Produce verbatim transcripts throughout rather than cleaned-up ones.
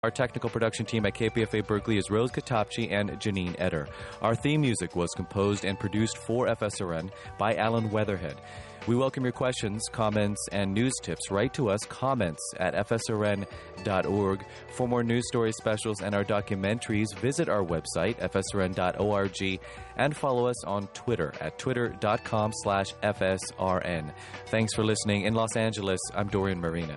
Our technical production team at K P F A Berkeley is Rose Katapchi and Janine Eder. Our theme music was composed and produced for F S R N by Alan Weatherhead. We welcome your questions, comments, and news tips. Write to us, comments at f s r n dot org. For more news story specials and our documentaries, visit our website, f s r n dot org, and follow us on Twitter at twitter.com slash FSRN. Thanks for listening. In Los Angeles, I'm Dorian Marina.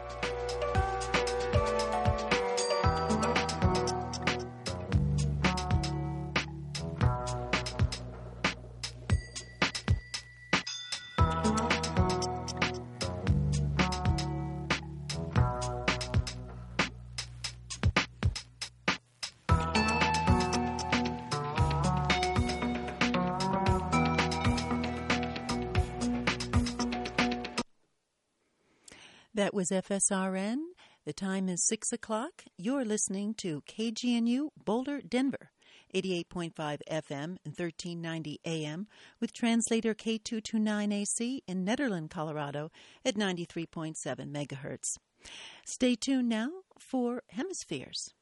That was F S R N. The time is six o'clock. You're listening to K G N U Boulder, Denver, eighty-eight point five F M and thirteen ninety A M, with translator K two twenty-nine A C in Nederland, Colorado at ninety-three point seven megahertz. Stay tuned now for Hemispheres.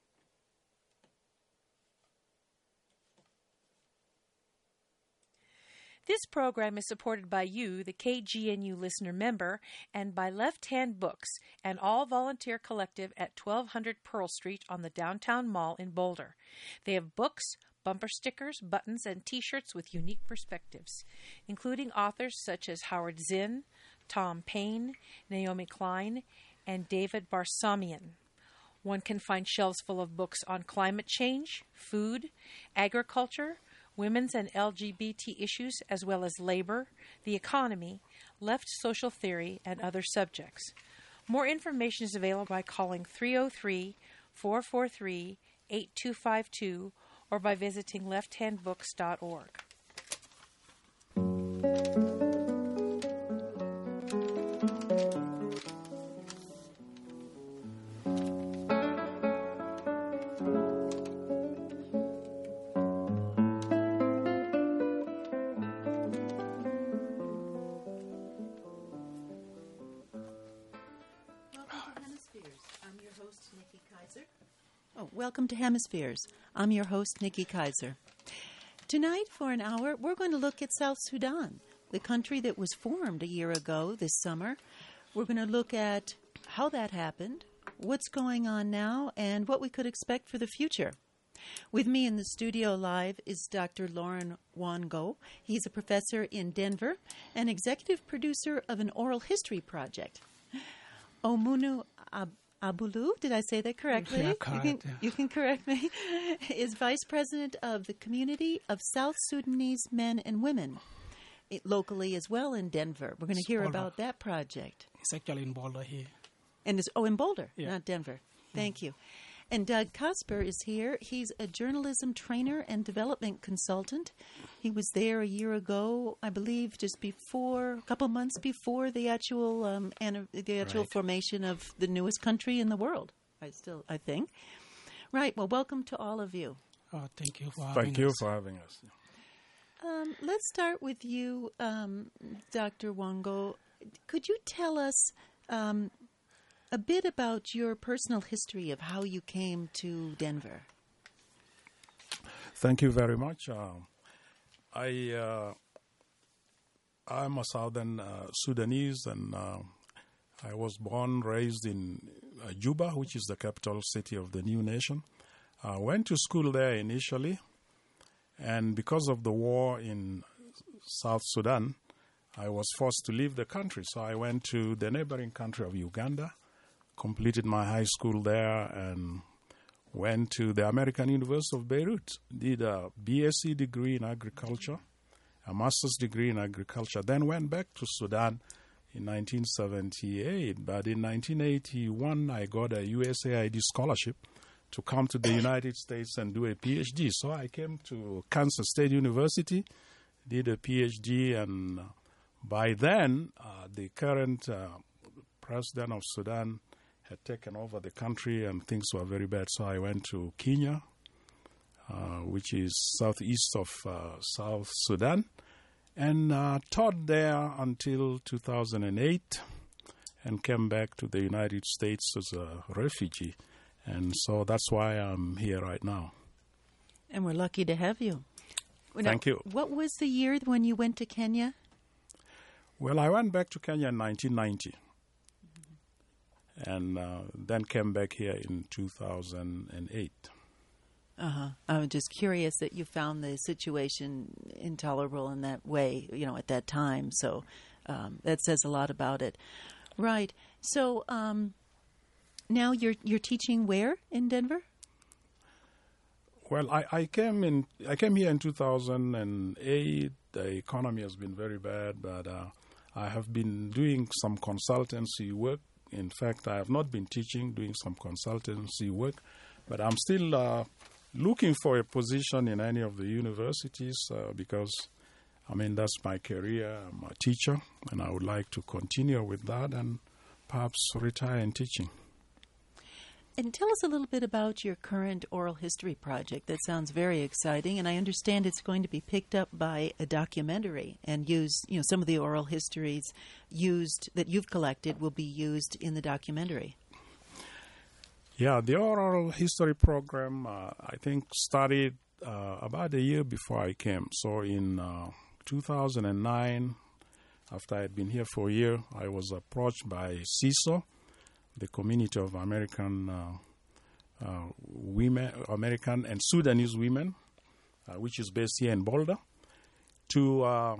This program is supported by you, the K G N U listener member, and by Left Hand Books, an all-volunteer collective at twelve hundred Pearl Street on the Downtown Mall in Boulder. They have books, bumper stickers, buttons, and T-shirts with unique perspectives, including authors such as Howard Zinn, Tom Paine, Naomi Klein, and David Barsamian. One can find shelves full of books on climate change, food, agriculture, women's and L G B T issues, as well as labor, the economy, left social theory, and other subjects. More information is available by calling three oh three, four four three, eight two five two or by visiting left hand books dot org. Welcome to Hemispheres. I'm your host, Nikki Kaiser. Tonight, for an hour, we're going to look at South Sudan, the country that was formed a year ago this summer. We're going to look at how that happened, what's going on now, and what we could expect for the future. With me in the studio live is Doctor Lauren Wango. He's a professor in Denver and executive producer of an oral history project. Omunu Ab- Abulu, did I say that correctly? Yeah, you, correct, can, yeah. you can correct me. Is vice president of the Community of South Sudanese Men and Women, it, locally as well in Denver. We're going to It's hear Boulder. about that project. It's actually in Boulder here. And it's, oh, in Boulder, Yeah. not Denver. Thank you. And Doug Cosper is here. He's a journalism trainer and development consultant. He was there a year ago, I believe, just before, a couple months before the actual um, an, the actual Right. formation of the newest country in the world. I still, I think. Right. Well, welcome to all of you. Oh, thank you for having Thank you us. for having us. Um, let's start with you, um, Doctor Wango. Could you tell us um, a bit about your personal history of how you came to Denver? Thank you very much. Um, I uh, I'm a Southern uh, Sudanese, and uh, I was born, raised in uh, Juba, which is the capital city of the new nation. I went to school there initially, and because of the war in South Sudan, I was forced to leave the country. So I went to the neighboring country of Uganda, completed my high school there, and went to the American University of Beirut, did a B S c degree in agriculture, a master's degree in agriculture, then went back to Sudan in nineteen seventy-eight. But in nineteen eighty-one, I got a U S A I D scholarship to come to the United States and do a PhD. So I came to Kansas State University, did a PhD, and uh, by then, uh, the current uh, president of Sudan had taken over the country, and things were very bad. So I went to Kenya, uh, which is southeast of uh, South Sudan, and uh, taught there until two thousand eight, and came back to the United States as a refugee. And so that's why I'm here right now. And we're lucky to have you. Now, Thank you. What was the year when you went to Kenya? Well, I went back to Kenya in nineteen ninety. And uh, then came back here in two thousand eight. Uh-huh. I was just curious that you found the situation intolerable in that way, you know, at that time. So um, that says a lot about it. Right. So um, now you're you're teaching where in Denver? Well, I, I came in. I came here in two thousand eight. The economy has been very bad, but uh, I have been doing some consultancy work. In fact, I have not been teaching, doing some consultancy work, but I'm still uh, looking for a position in any of the universities uh, because, I mean, that's my career. I'm a teacher, and I would like to continue with that and perhaps retire in teaching. And tell us a little bit about your current oral history project. That sounds very exciting, and I understand it's going to be picked up by a documentary and used, you know, some of the oral histories used that you've collected will be used in the documentary. Yeah, the oral history program, uh, I think, started uh, about a year before I came. So in uh, two thousand nine, after I had been here for a year, I was approached by C I S O, the Community of American uh, uh, Women, American and Sudanese Women, uh, which is based here in Boulder, to uh,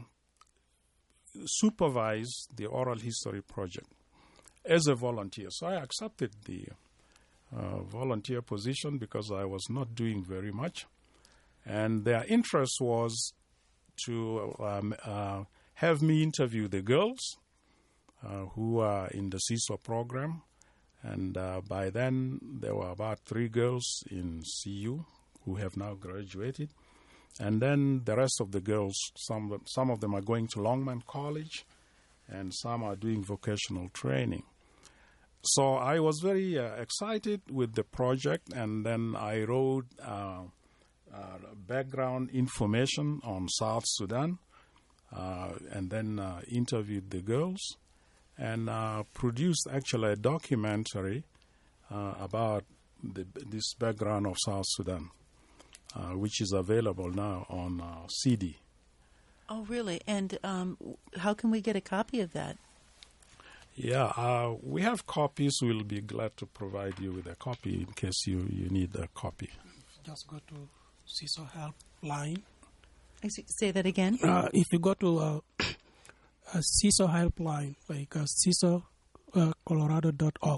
supervise the oral history project as a volunteer. So I accepted the uh, volunteer position because I was not doing very much. And their interest was to um, uh, have me interview the girls uh, who are in the C I S O program. And uh, by then, there were about three girls in C U who have now graduated. And then the rest of the girls, some, some of them are going to Longman College, and some are doing vocational training. So I was very uh, excited with the project, and then I wrote uh, uh, background information on South Sudan, uh, and then uh, interviewed the girls, and uh, produced actually a documentary uh, about the, this background of South Sudan, uh, which is available now on uh, C D. Oh, really? And um, how can we get a copy of that? Yeah, uh, we have copies. We'll be glad to provide you with a copy in case you, you need a copy. Just go to C I S O Helpline. Say that again? Uh, if you go to uh, a C I S O Helpline, like uh, C I S O Colorado dot org.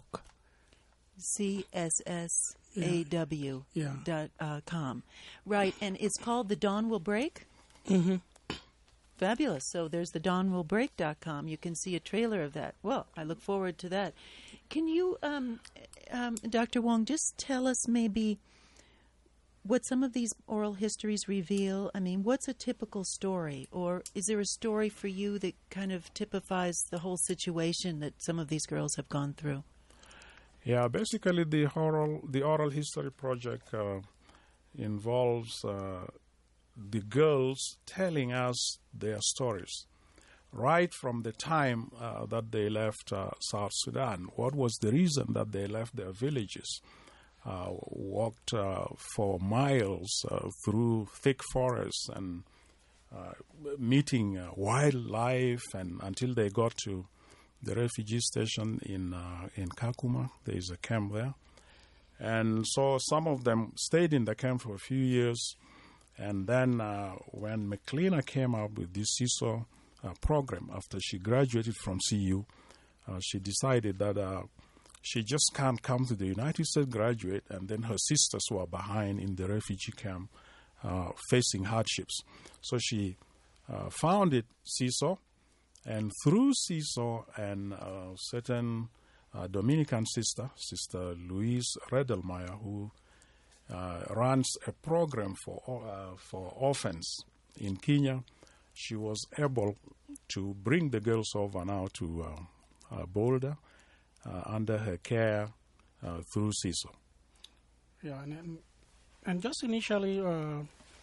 C S S A W yeah. dot uh, com. Right, and it's called The Dawn Will Break? Mm-hmm. Fabulous. So there's the dawn will break dot com. You can see a trailer of that. Well, I look forward to that. Can you, um, um, Doctor Wong, just tell us maybe what some of these oral histories reveal? I mean, what's a typical story? Or is there a story for you that kind of typifies the whole situation that some of these girls have gone through? Yeah, basically the oral, the oral history project uh, involves uh, the girls telling us their stories right from the time uh, that they left uh, South Sudan. What was the reason that they left their villages, uh, walked uh, for miles uh, through thick forests and uh, meeting uh, wildlife, and until they got to the refugee station in uh, in Kakuma. There is a camp there. And so some of them stayed in the camp for a few years. And then uh, when McLeana came up with this C I S O uh, program, after she graduated from C U, uh, she decided that uh, she just can't come to the United States, graduate, and then her sisters were behind in the refugee camp uh, facing hardships. So she uh, founded C I S O, and through C I S O and a certain uh, Dominican sister, Sister Louise Redelmeyer, who Uh, runs a program for uh, for orphans in Kenya, she was able to bring the girls over now to uh, uh, Boulder uh, under her care uh, through C I S O. Yeah, and, and just initially, uh,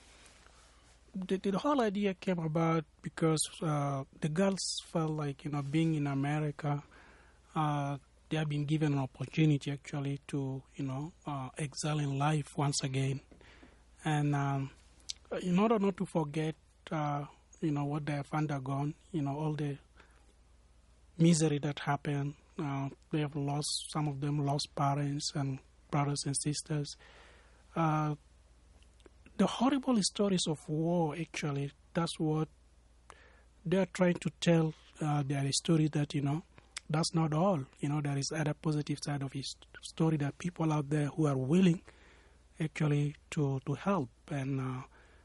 the, the whole idea came about because uh, the girls felt like, you know, being in America, uh, they have been given an opportunity actually to, you know, uh, excel in life once again. And um, in order not to forget, uh, you know, what they have undergone, you know, all the misery that happened, uh, they have lost, some of them lost parents and brothers and sisters. Uh, the horrible stories of war, actually, that's what they're trying to tell. Uh, their story that, you know, that's not all. You know, there is other positive side of his story, that people out there who are willing actually to, to help. And uh,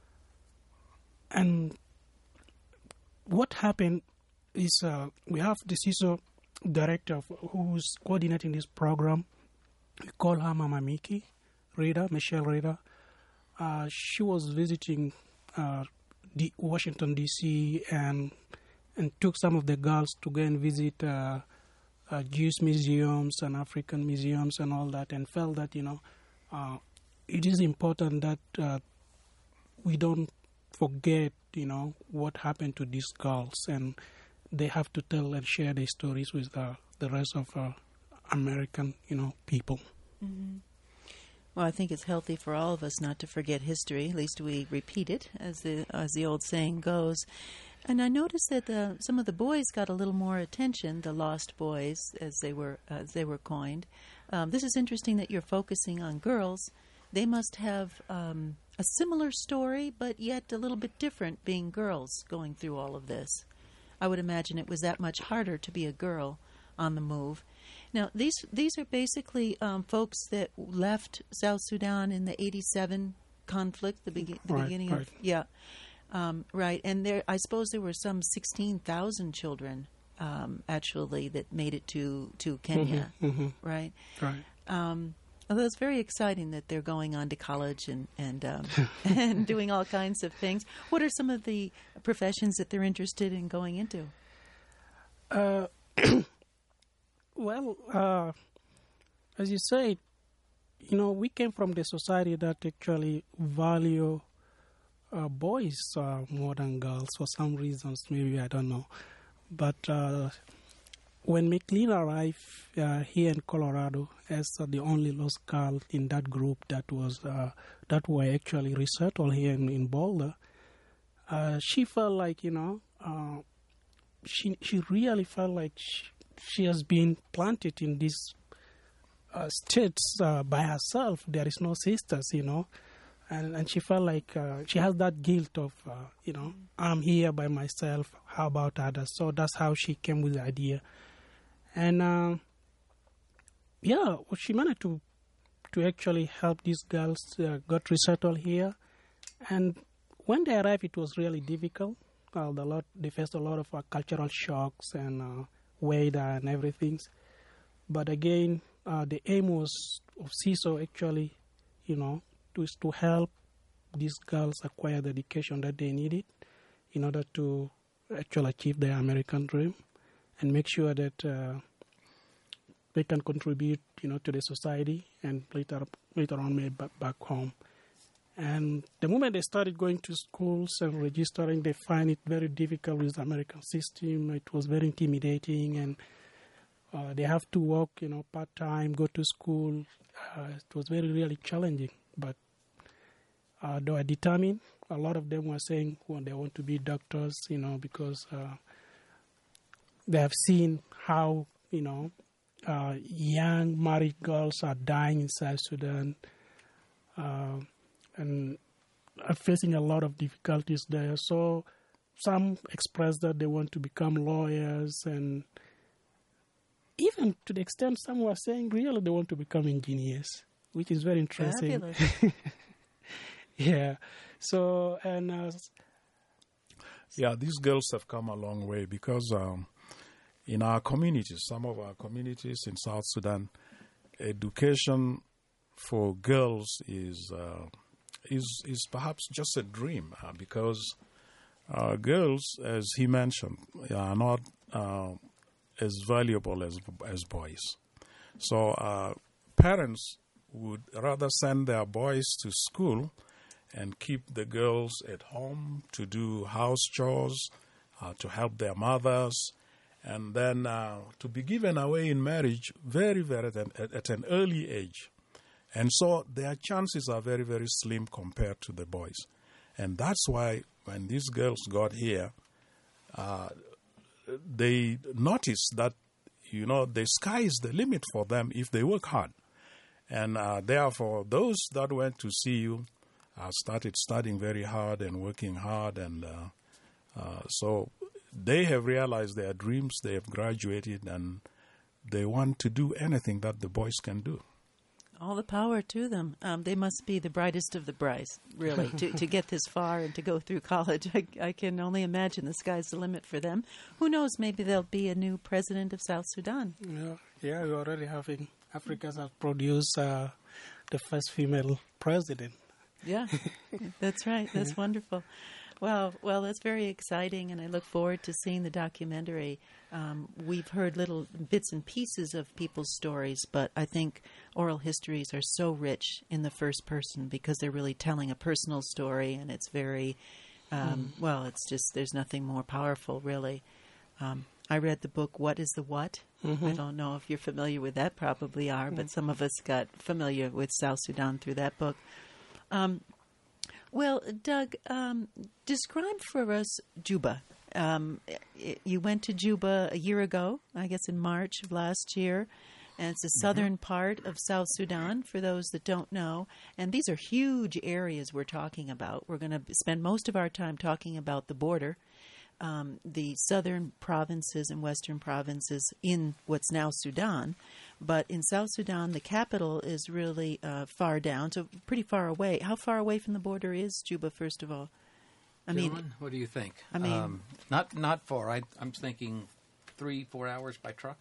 and what happened is uh, we have the C I S O director who's coordinating this program. We call her Mama Miki Reda, Michelle Reda. Uh, she was visiting uh, the Washington, D C, and and took some of the girls to go and visit uh, uh, Jewish museums and African museums and all that, and felt that, you know, uh, it is important that uh, we don't forget, you know, what happened to these girls, and they have to tell and share their stories with uh, the rest of uh, American, you know, people. Mm-hmm. Well, I think it's healthy for all of us not to forget history. At least we repeat it, as the as the old saying goes. And I noticed that the, some of the boys got a little more attention, the Lost Boys, as they were as they were coined. Um, this is interesting that you're focusing on girls. They must have um, a similar story, but yet a little bit different, being girls going through all of this. I would imagine it was that much harder to be a girl on the move. Now, these these are basically um, folks that left South Sudan in the eighty-seven conflict, the, be- the right, beginning right. of yeah. Um, right, and there, I suppose there were some sixteen thousand children, um, actually, that made it to, to Kenya, Mm-hmm, mm-hmm. right? Right. Um, although it's very exciting that they're going on to college and and um, and doing all kinds of things. What are some of the professions that they're interested in going into? Uh, well, uh, as you said, you know, we came from the society that actually value Uh, boys uh, more than girls for some reasons, maybe, I don't know. But uh, when McLean arrived uh, here in Colorado as uh, the only lost girl in that group that was uh, that were actually resettled here in, in Boulder, uh, she felt like, you know, uh, she she really felt like she, she has been planted in these uh, states uh, by herself. There is no sisters, you know. And, and she felt like uh, she has that guilt of, uh, you know, I'm here by myself, how about others? So that's how she came with the idea. And, uh, yeah, well, she managed to to actually help these girls uh, got resettled here. And when they arrived, it was really difficult. Uh, the lot, they faced a lot of uh, cultural shocks and uh, weather and everything. But again, uh, the aim was of C I S O actually, you know, is to help these girls acquire the education that they needed in order to actually achieve their American dream and make sure that uh, they can contribute, you know, to the society and later later on maybe back, back home. And the moment they started going to schools and registering, they find it very difficult with the American system. It was very intimidating, and uh, they have to work, you know, part-time, go to school. Uh, it was very, really challenging. But uh, they were determined. A lot of them were saying well, they want to be doctors, you know, because uh, they have seen how, you know, uh, young married girls are dying in South Sudan uh, and are facing a lot of difficulties there. So some expressed that they want to become lawyers, and even to the extent some were saying really they want to become engineers, which is very interesting. Fabulous. Yeah. So, and... Uh, yeah, these girls have come a long way because um, in our communities, some of our communities in South Sudan, education for girls is uh, is is perhaps just a dream uh, because uh, girls, as he mentioned, are not uh, as valuable as as boys. So uh, parents would rather send their boys to school and keep the girls at home to do house chores, uh, to help their mothers, and then uh, to be given away in marriage very, very at an, at an early age. And so their chances are very, very slim compared to the boys. And that's why when these girls got here, uh, they noticed that, you know, the sky is the limit for them if they work hard. And uh, therefore, those that went to C U uh, started studying very hard and working hard. And uh, uh, so they have realized their dreams, they have graduated, and they want to do anything that the boys can do. All the power to them. Um, they must be the brightest of the bright, really, to, to get this far and to go through college. I, I can only imagine the sky's the limit for them. Who knows, maybe there'll be a new president of South Sudan. Yeah, yeah we're already having, Africa has produced uh, the first female president. Yeah, that's right. That's yeah. wonderful. Well, well, that's very exciting, and I look forward to seeing the documentary. Um, we've heard little bits and pieces of people's stories, but I think oral histories are so rich in the first person because they're really telling a personal story, and it's very, um, mm. well, it's just, there's nothing more powerful, really. Um, I read the book, What is the What? Mm-hmm. I don't know if you're familiar with that, probably are, mm. but some of us got familiar with South Sudan through that book. Um, Well, Doug, um, describe for us Juba. Um, it, you went to Juba a year ago, I guess in March of last year, and it's the southern mm-hmm. part of South Sudan, for those that don't know. And these are huge areas we're talking about. We're going to spend most of our time talking about the border, um, the southern provinces and western provinces in what's now Sudan. But in South Sudan, the capital is really uh, far down, so pretty far away. How far away from the border is Juba, first of all? I Gentlemen, mean, what do you think? I mean, um, not not far. I, I'm thinking three, four hours by truck.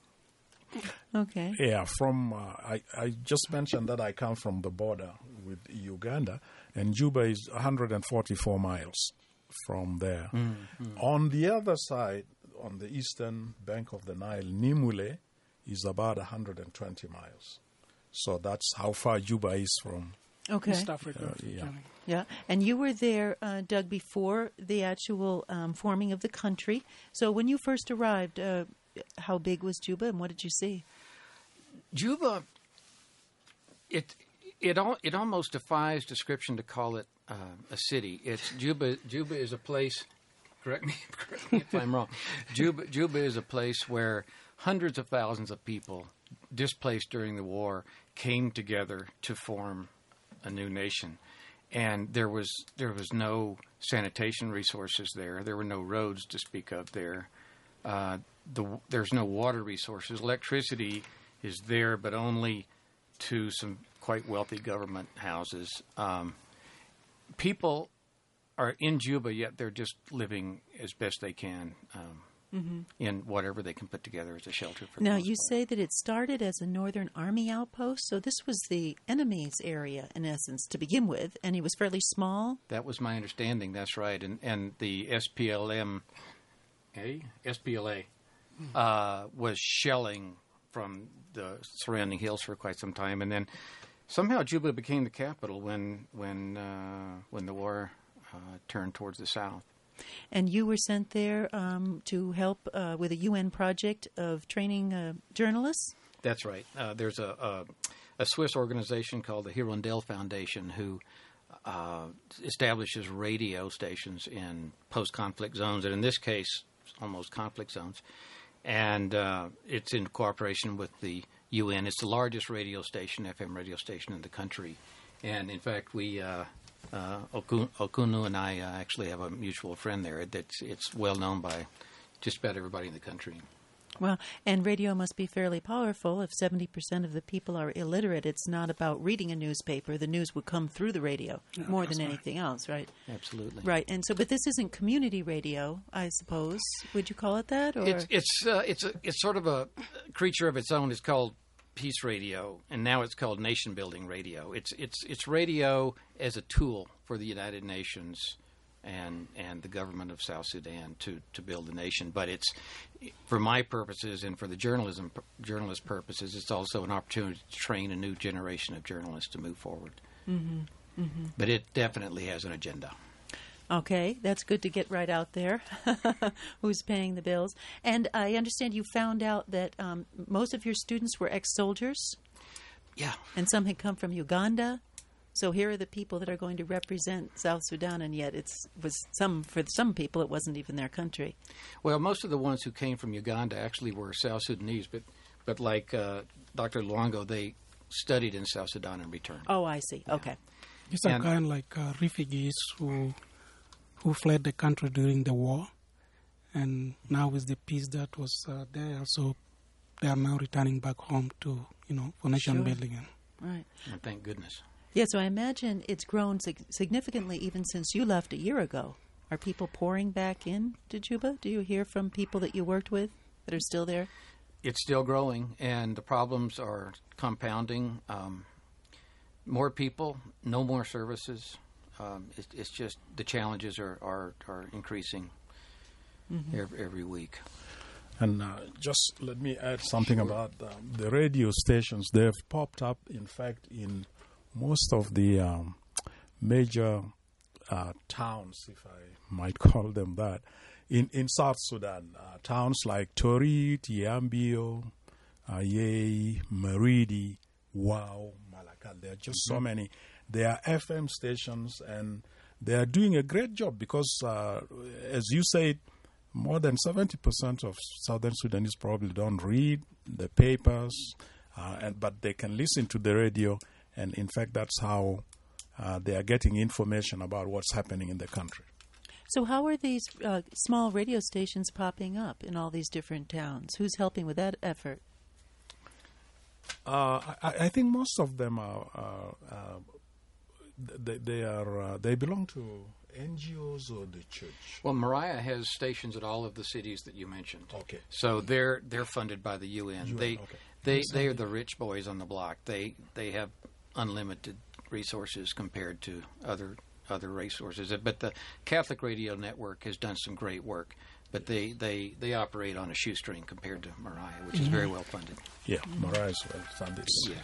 Okay. Yeah, from uh, I, I just mentioned that I come from the border with Uganda, and Juba is one hundred forty-four miles from there. Mm-hmm. On the other side, on the eastern bank of the Nile, Nimule is about one hundred twenty miles. So that's how far Juba is from okay. East Africa. Uh, yeah. Yeah, and you were there, uh, Doug, before the actual um, forming of the country. So when you first arrived, uh, how big was Juba, and what did you see? Juba, it it all it almost defies description to call it uh, a city. It's Juba. Juba is a place. Correct me, correct me if I'm wrong. Juba Juba is a place where hundreds of thousands of people displaced during the war came together to form a new nation. And there was there was no sanitation resources there. There were no roads to speak of there. Uh, the, there's no water resources. Electricity is there, but only to some quite wealthy government houses. Um, people are in Juba, yet they're just living as best they can um, mm-hmm. in whatever they can put together as a shelter for. Now, you say that it started as a Northern Army outpost, so this was the enemy's area, in essence, to begin with, and it was fairly small? That was my understanding, that's right. And and the S P L M, eh? S P L A uh, was shelling from the surrounding hills for quite some time, and then somehow Juba became the capital when, when, uh, when the war uh, turned towards the south. And you were sent there um, to help uh, with a U N project of training uh, journalists? That's right. Uh, there's a, a, a Swiss organization called the Hirondelle Foundation who uh, establishes radio stations in post-conflict zones, and in this case, almost conflict zones. And uh, it's in cooperation with the U N. It's the largest radio station, F M radio station in the country. And, in fact, we... Uh, Uh, Okunu, Okunu and I uh, actually have a mutual friend there. It's, it's well known by just about everybody in the country. Well, and radio must be fairly powerful. If seventy percent of the people are illiterate, it's not about reading a newspaper. The news would come through the radio yeah, more than anything right. else, right? Absolutely. Right. And so, but this isn't community radio, I suppose. Would you call it that? Or? It's it's uh, it's a, it's sort of a creature of its own. It's called Peace Radio, and now it's called Nation Building Radio. It's it's it's radio as a tool for the United Nations and and the government of South Sudan to, to build the nation. But it's, for my purposes and for the journalism journalist purposes, it's also an opportunity to train a new generation of journalists to move forward. Mm-hmm. Mm-hmm. But it definitely has an agenda. Okay, that's good to get right out there. Who's paying the bills? And I understand you found out that um, most of your students were ex-soldiers? Yeah. And some had come from Uganda? So here are the people that are going to represent South Sudan, and yet it's was some for some people it wasn't even their country. Well, most of the ones who came from Uganda actually were South Sudanese, but but like uh, Doctor Luongo, they studied in South Sudan and returned. Oh, I see. Yeah. Okay. These are And- kind of like uh, refugees who who fled the country during the war, and now with the peace that was uh, there, so they are now returning back home to, you know, for nation Sure. building. And Right. And thank goodness. Yeah, so I imagine it's grown sig- significantly even since you left a year ago. Are people pouring back in to Juba? Do you hear from people that you worked with that are still there? It's still growing, and the problems are compounding. Um, more people, no more services. Um, it, it's just the challenges are, are, are increasing every, every week. And uh, just let me add something about um, the radio stations. They've popped up, in fact, in most of the um, major uh, towns, if I might call them that, in, in South Sudan. Uh, towns like Tori, Tiambio, Aye, Maridi, Wau, Malakal. There are just so many. There are F M stations, and they are doing a great job because, uh, as you said, more than seventy percent of Southern Sudanese probably don't read the papers, uh, and but they can listen to the radio, and in fact, that's how uh, they are getting information about what's happening in the country. So how are these uh, small radio stations popping up in all these different towns? Who's helping with that effort? Uh, I, I think most of them are uh, uh, they, they are uh, they belong to N G Os or the church. Well, Mariah has stations at all of the cities that you mentioned. Okay. So they're they're funded by the U N. U N, they okay. they they are the rich boys on the block. They they have unlimited resources compared to other other resources. But the Catholic Radio Network has done some great work. But they, they, they operate on a shoestring compared to Mariah, which is very well funded. Yeah, Mariah is well funded. Yeah.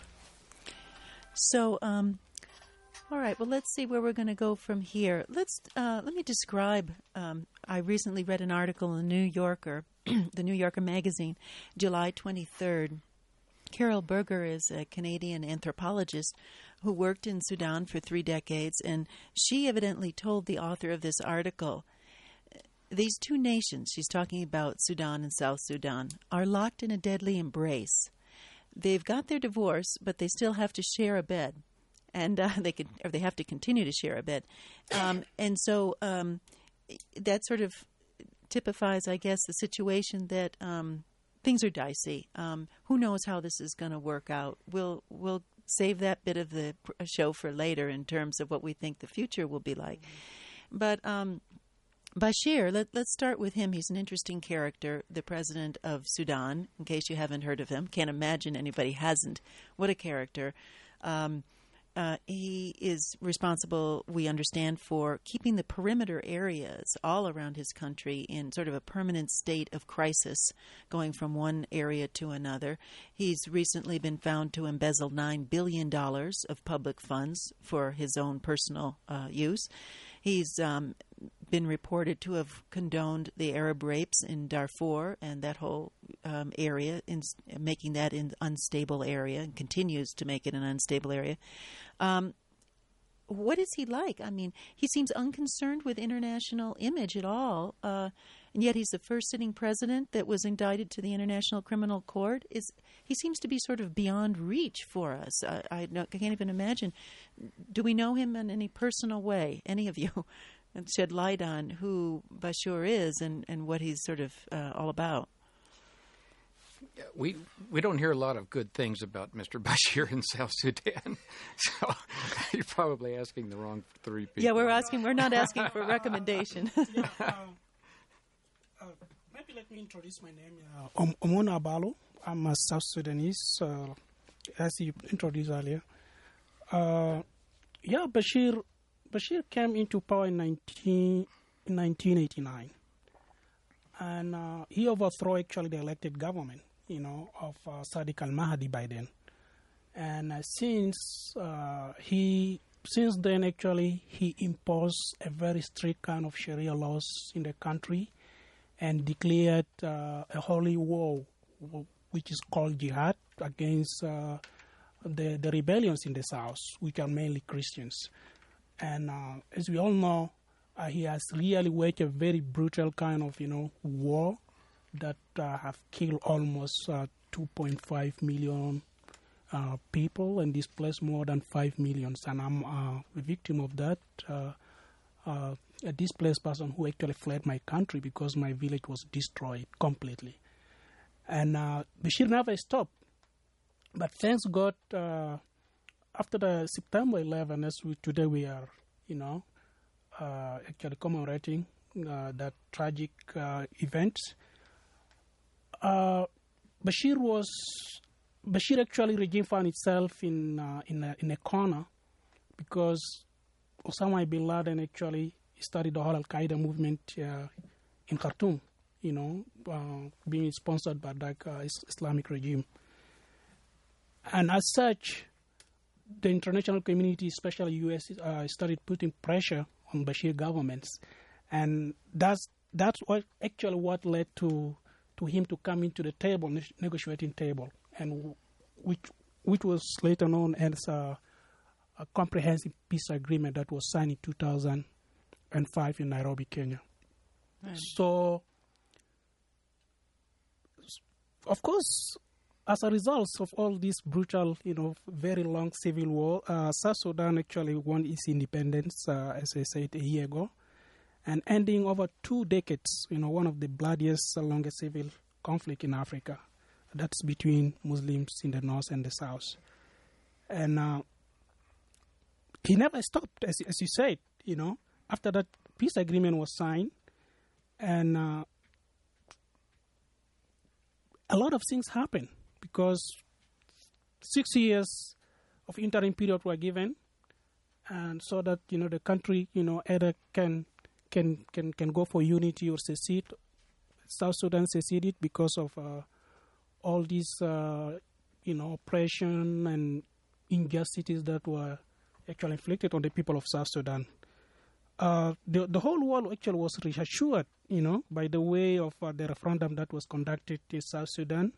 So, um, all right. Well, let's see where we're going to go from here. Let's uh, let me describe. Um, I recently read an article in the New Yorker, the New Yorker magazine, July twenty-third. Carol Berger is a Canadian anthropologist who worked in Sudan for three decades, and she evidently told the author of this article, these two nations, she's talking about Sudan and South Sudan, are locked in a deadly embrace. They've got their divorce, but they still have to share a bed, and uh, they could, or they have to continue to share a bed. Um, and so um, that sort of typifies, I guess, the situation that um, things are dicey. Um, who knows how this is going to work out? We'll we'll save that bit of the show for later in terms of what we think the future will be like. But um, Bashir, let, let's start with him. He's an interesting character, the president of Sudan, in case you haven't heard of him. Can't imagine anybody hasn't. What a character. Um, uh, he is responsible, we understand, for keeping the perimeter areas all around his country in sort of a permanent state of crisis, going from one area to another. He's recently been found to embezzle nine billion dollars of public funds for his own personal uh, use. He's um, been reported to have condoned the Arab rapes in Darfur and that whole um, area, in, making that an unstable area, and continues to make it an unstable area. Um, what is he like? I mean, he seems unconcerned with international image at all, uh, and yet he's the first sitting president that was indicted to the International Criminal Court. Is he seems to be sort of beyond reach for us. I, I, I can't even imagine. Do we know him in any personal way, any of you? And shed light on who Bashir is and, and what he's sort of uh, all about. We we don't hear a lot of good things about Mister Bashir in South Sudan, so you're probably asking the wrong three people. Yeah, we're asking. We're not asking for a recommendation. yeah, uh, uh, maybe let me introduce my name. Uh, Om- Omona Abalo. I'm a South Sudanese, uh, as you introduced earlier. Uh, yeah, Bashir. Bashir came into power in nineteen, nineteen eighty-nine, and uh, he overthrew actually the elected government, you know, of uh, Sadiq al-Mahdi by then. And uh, since uh, he since then, actually, he imposed a very strict kind of Sharia laws in the country and declared uh, a holy war, which is called jihad, against uh, the, the rebellions in the south, which are mainly Christians. And uh, as we all know, uh, he has really waged a very brutal kind of, you know, war that uh, have killed almost uh, two point five million uh, people and displaced more than five million. And I'm uh, a victim of that. Uh, uh, a displaced person who actually fled my country because my village was destroyed completely. And uh, Bashir never stopped. But thanks God, uh, after the September eleventh, as we, today we are, you know, uh, actually commemorating uh, that tragic uh, event, uh, Bashir was, Bashir actually regime found itself in uh, in a, in a corner because Osama bin Laden actually started the whole Al Qaeda movement uh, in Khartoum, you know, uh, being sponsored by that uh, Islamic regime. And as such, the international community, especially U S, uh, started putting pressure on Bashir governments, and that's that's what actually what led to to him to come into the table, ne- negotiating table, and w- which which was later known as a, a comprehensive peace agreement that was signed in two thousand five in Nairobi, Kenya. Right. So, of course, as a result of all this brutal, you know, very long civil war, uh, South Sudan actually won its independence, uh, as I said, a year ago, and ending over two decades, you know, one of the bloodiest, uh, longest civil conflict in Africa. That's between Muslims in the north and the south. And uh, he never stopped, as, as you said, you know. After that peace agreement was signed, and uh, a lot of things happened because six years of interim period were given, and so that, you know, the country, you know, either can can can, can go for unity or secede. South Sudan seceded because of uh, all these, uh, you know, oppression and injustices that were actually inflicted on the people of South Sudan. Uh, the, the whole world actually was reassured, you know, by the way of uh, the referendum that was conducted in South Sudan.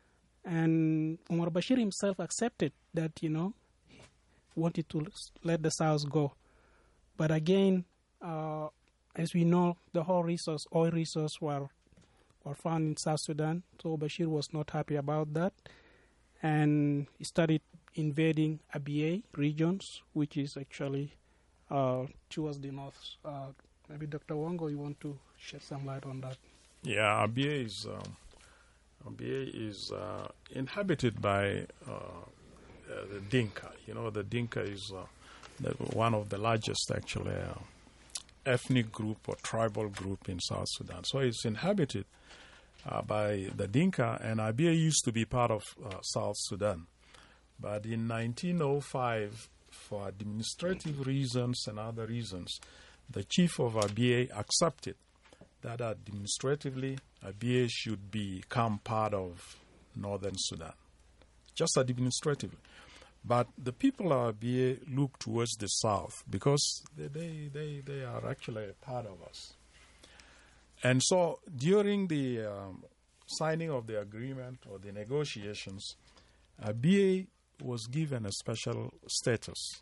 And Omar Bashir himself accepted that, you know, he wanted to let the South go. But again, uh, as we know, the whole resource, oil resource were, were found in South Sudan. So Bashir was not happy about that. And he started invading Abyei regions, which is actually Uh, towards the north. Uh, maybe Doctor Wango, you want to shed some light on that? Yeah, Abyei is um, Abyei is uh, inhabited by uh, uh, the Dinka. You know, the Dinka is uh, the, one of the largest, actually, uh, ethnic group or tribal group in South Sudan. So it's inhabited uh, by the Dinka, and Abyei used to be part of uh, South Sudan. But in nineteen oh five, for administrative reasons and other reasons, the chief of Abyei accepted that administratively Abyei should become part of northern Sudan, just administratively. But the people of Abyei look towards the south because they, they, they, they are actually a part of us. And so during the um, signing of the agreement or the negotiations, Abyei was given a special status.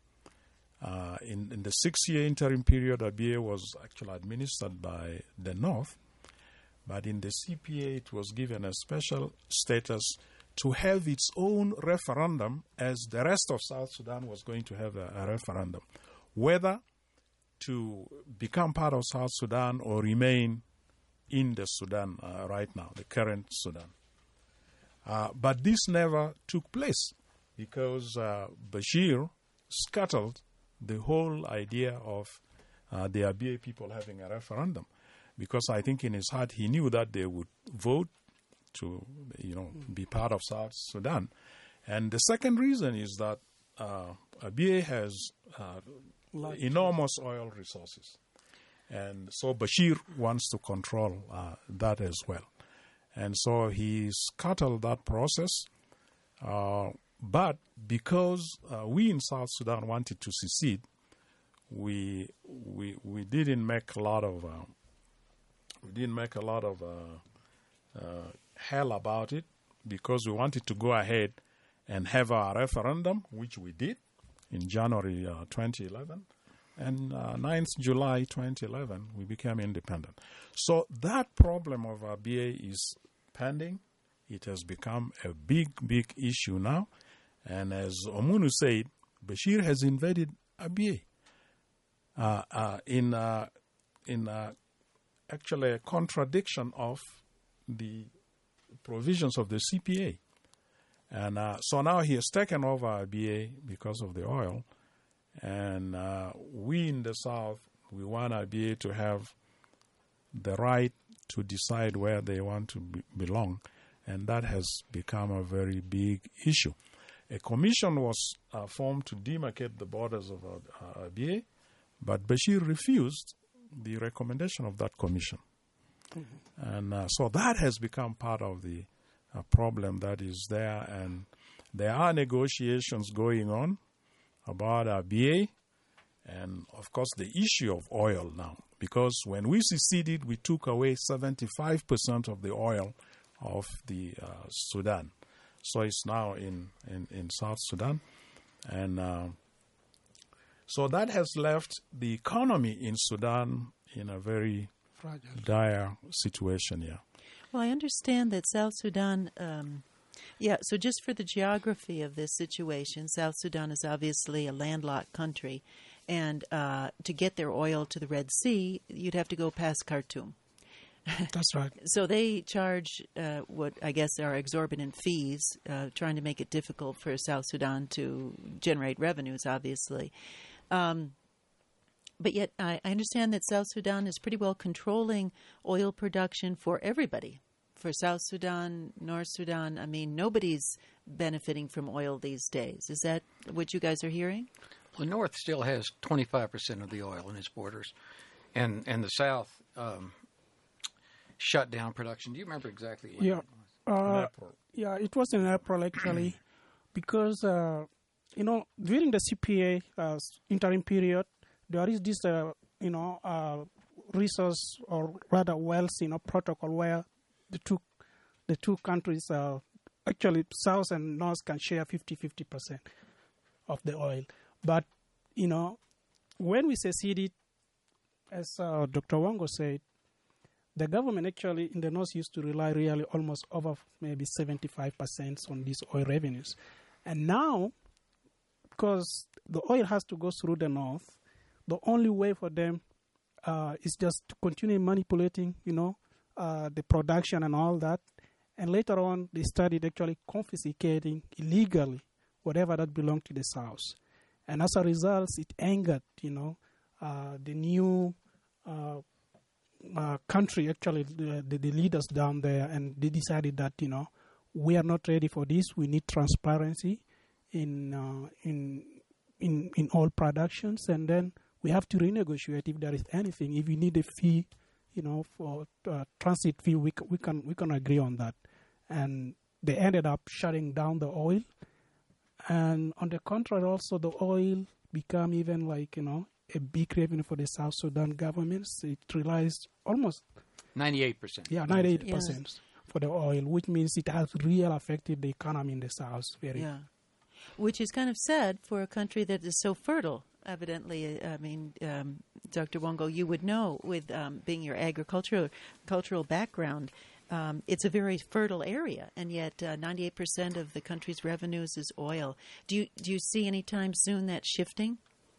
Uh, in, in the six-year interim period, Abyei was actually administered by the North, but in the C P A it was given a special status to have its own referendum, as the rest of South Sudan was going to have a, a referendum, whether to become part of South Sudan or remain in the Sudan uh, right now, the current Sudan. Uh, but this never took place, because uh, Bashir scuttled the whole idea of uh, the Abyei people having a referendum, because I think in his heart he knew that they would vote to, you know, be part of South Sudan. And the second reason is that uh, Abyei has uh, enormous oil resources, and so Bashir wants to control uh, that as well. And so he scuttled that process. Uh, but because uh, we in South Sudan wanted to secede, we we we didn't make a lot of uh, we didn't make a lot of uh, uh, hell about it, because we wanted to go ahead and have our referendum, which we did in January uh, twenty eleven, and uh, ninth of July twenty eleven we became independent. So that problem of R B A is pending. It has become a big, big issue now. And as Omunu said, Bashir has invaded R B A. Uh, uh, in uh, in uh, actually a contradiction of the provisions of the C P A. And uh, so now he has taken over R B A because of the oil. And uh, we in the South, we want R B A to have the right to decide where they want to be- belong. And that has become a very big issue. A commission was uh, formed to demarcate the borders of uh, R B A, but Bashir refused the recommendation of that commission. Mm-hmm. And uh, so that has become part of the uh, problem that is there. And there are negotiations going on about R B A and, of course, the issue of oil now. Because when we seceded, we took away seventy-five percent of the oil of the uh, Sudan. So it's now in, in, in South Sudan. And uh, so that has left the economy in Sudan in a very fragile, dire situation, yeah. Well, I understand that South Sudan, um, yeah, so just for the geography of this situation, South Sudan is obviously a landlocked country. And uh, to get their oil to the Red Sea, you'd have to go past Khartoum. That's right. So they charge uh, what I guess are exorbitant fees, uh, trying to make it difficult for South Sudan to generate revenues, obviously. Um, but yet I, I understand that South Sudan is pretty well controlling oil production for everybody. For South Sudan, North Sudan, I mean, nobody's benefiting from oil these days. Is that what you guys are hearing? The North still has twenty-five percent of the oil in its borders, and, and the South um, shut down production. Do you remember exactly when Yeah. it was? Uh, yeah, it was in April, actually, because, uh, you know, during the C P A uh, interim period, there is this, uh, you know, uh, resource or rather wealth, you know, protocol where the two the two countries, uh, actually South and North, can share fifty-fifty percent of the oil. But, you know, when we seceded, as uh, Doctor Wango said, the government actually in the North used to rely really almost over maybe seventy-five percent on these oil revenues. And now, because the oil has to go through the North, the only way for them uh, is just to continue manipulating, you know, uh, the production and all that. And later on, they started actually confiscating illegally whatever that belonged to the South. And as a result, it angered, you know, uh, the new uh, uh, country, actually, the, the, the leaders down there, and they decided that, you know, we are not ready for this. We need transparency in uh, in in in all productions, and then we have to renegotiate if there is anything. If we need a fee, you know, for uh, transit fee, we c- we can we can agree on that. And they ended up shutting down the oil. And on the contrary, also the oil become even like, you know, a big revenue for the South Sudan government. It relies almost ninety-eight percent. Yeah, ninety-eight percent yes. for the oil, which means it has really affected the economy in the South. Very. Yeah, which is kind of sad for a country that is so fertile. Evidently, I mean, um, Doctor Wango, you would know, with um, being your agricultural cultural background, um, it's a very fertile area, and yet uh, ninety-eight percent of the country's revenues is oil. Do you do you see any time soon that shifting?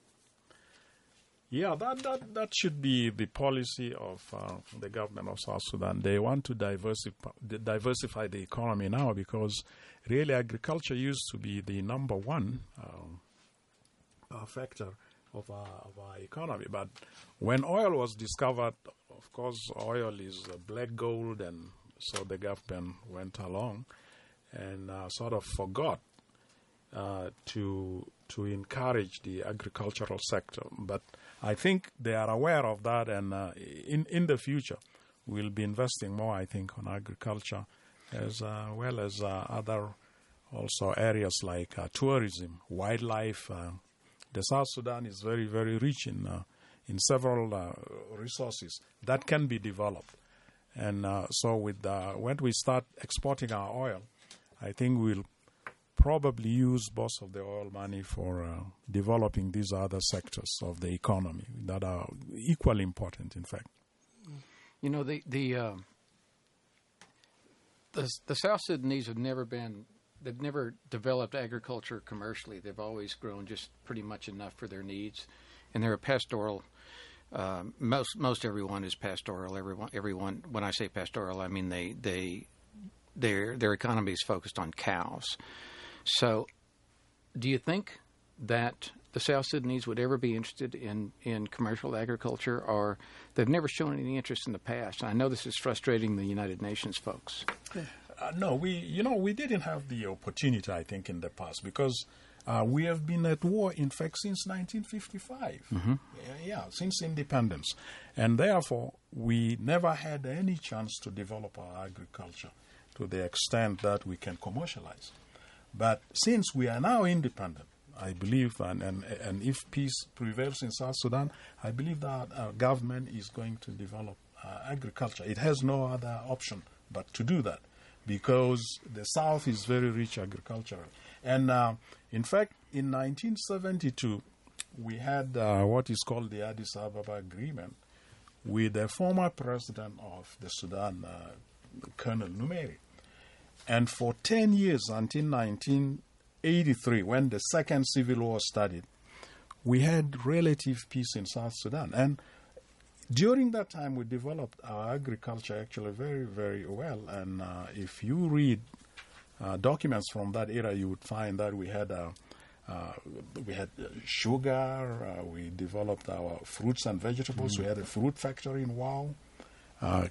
Yeah, that, that, that should be the policy of uh, the government of South Sudan. They want to diversify, diversify the economy now, because really agriculture used to be the number one um, uh, factor of our, of our economy. But when oil was discovered, of course, oil is uh, black gold, and so the government went along and uh, sort of forgot uh, to to encourage the agricultural sector. But I think they are aware of that, and uh, in, in the future, we'll be investing more, I think, on agriculture as uh, well as uh, other also areas like uh, tourism, wildlife. Uh, the South Sudan is very, very rich in uh, in several uh, resources that can be developed. And uh, so with uh, when we start exporting our oil, I think we'll probably use most of the oil money for uh, developing these other sectors of the economy that are equally important, in fact. You know, the the uh, the, the South Sudanese have never been, they've never developed agriculture commercially. They've always grown just pretty much enough for their needs, and they're a pastoral. Uh, most most everyone is pastoral. Everyone everyone. When I say pastoral, I mean they they their their economy is focused on cows. So, do you think that the South Sudanese would ever be interested in, in commercial agriculture, or they've never shown any interest in the past? I know this is frustrating the United Nations folks. Uh, no, we you know we didn't have the opportunity, I think, in the past because uh, we have been at war, in fact, since nineteen fifty-five. Mm-hmm. Yeah, yeah, since independence, and therefore we never had any chance to develop our agriculture to the extent that we can commercialize. But since we are now independent, I believe, and, and, and if peace prevails in South Sudan, I believe that our government is going to develop uh, agriculture. It has no other option but to do that because the South is very rich agricultural. And uh, in fact, in nineteen seventy-two, we had uh, what is called the Addis Ababa Agreement with the former president of the Sudan, uh, Colonel Numeri. And for ten years, until nineteen eighty-three, when the second civil war started, we had relative peace in South Sudan. And during that time, we developed our agriculture actually very, very well. And uh, if you read uh, documents from that era, you would find that we had uh, uh, we had sugar, uh, we developed our fruits and vegetables. Mm-hmm. We had a fruit factory in Wau. Uh,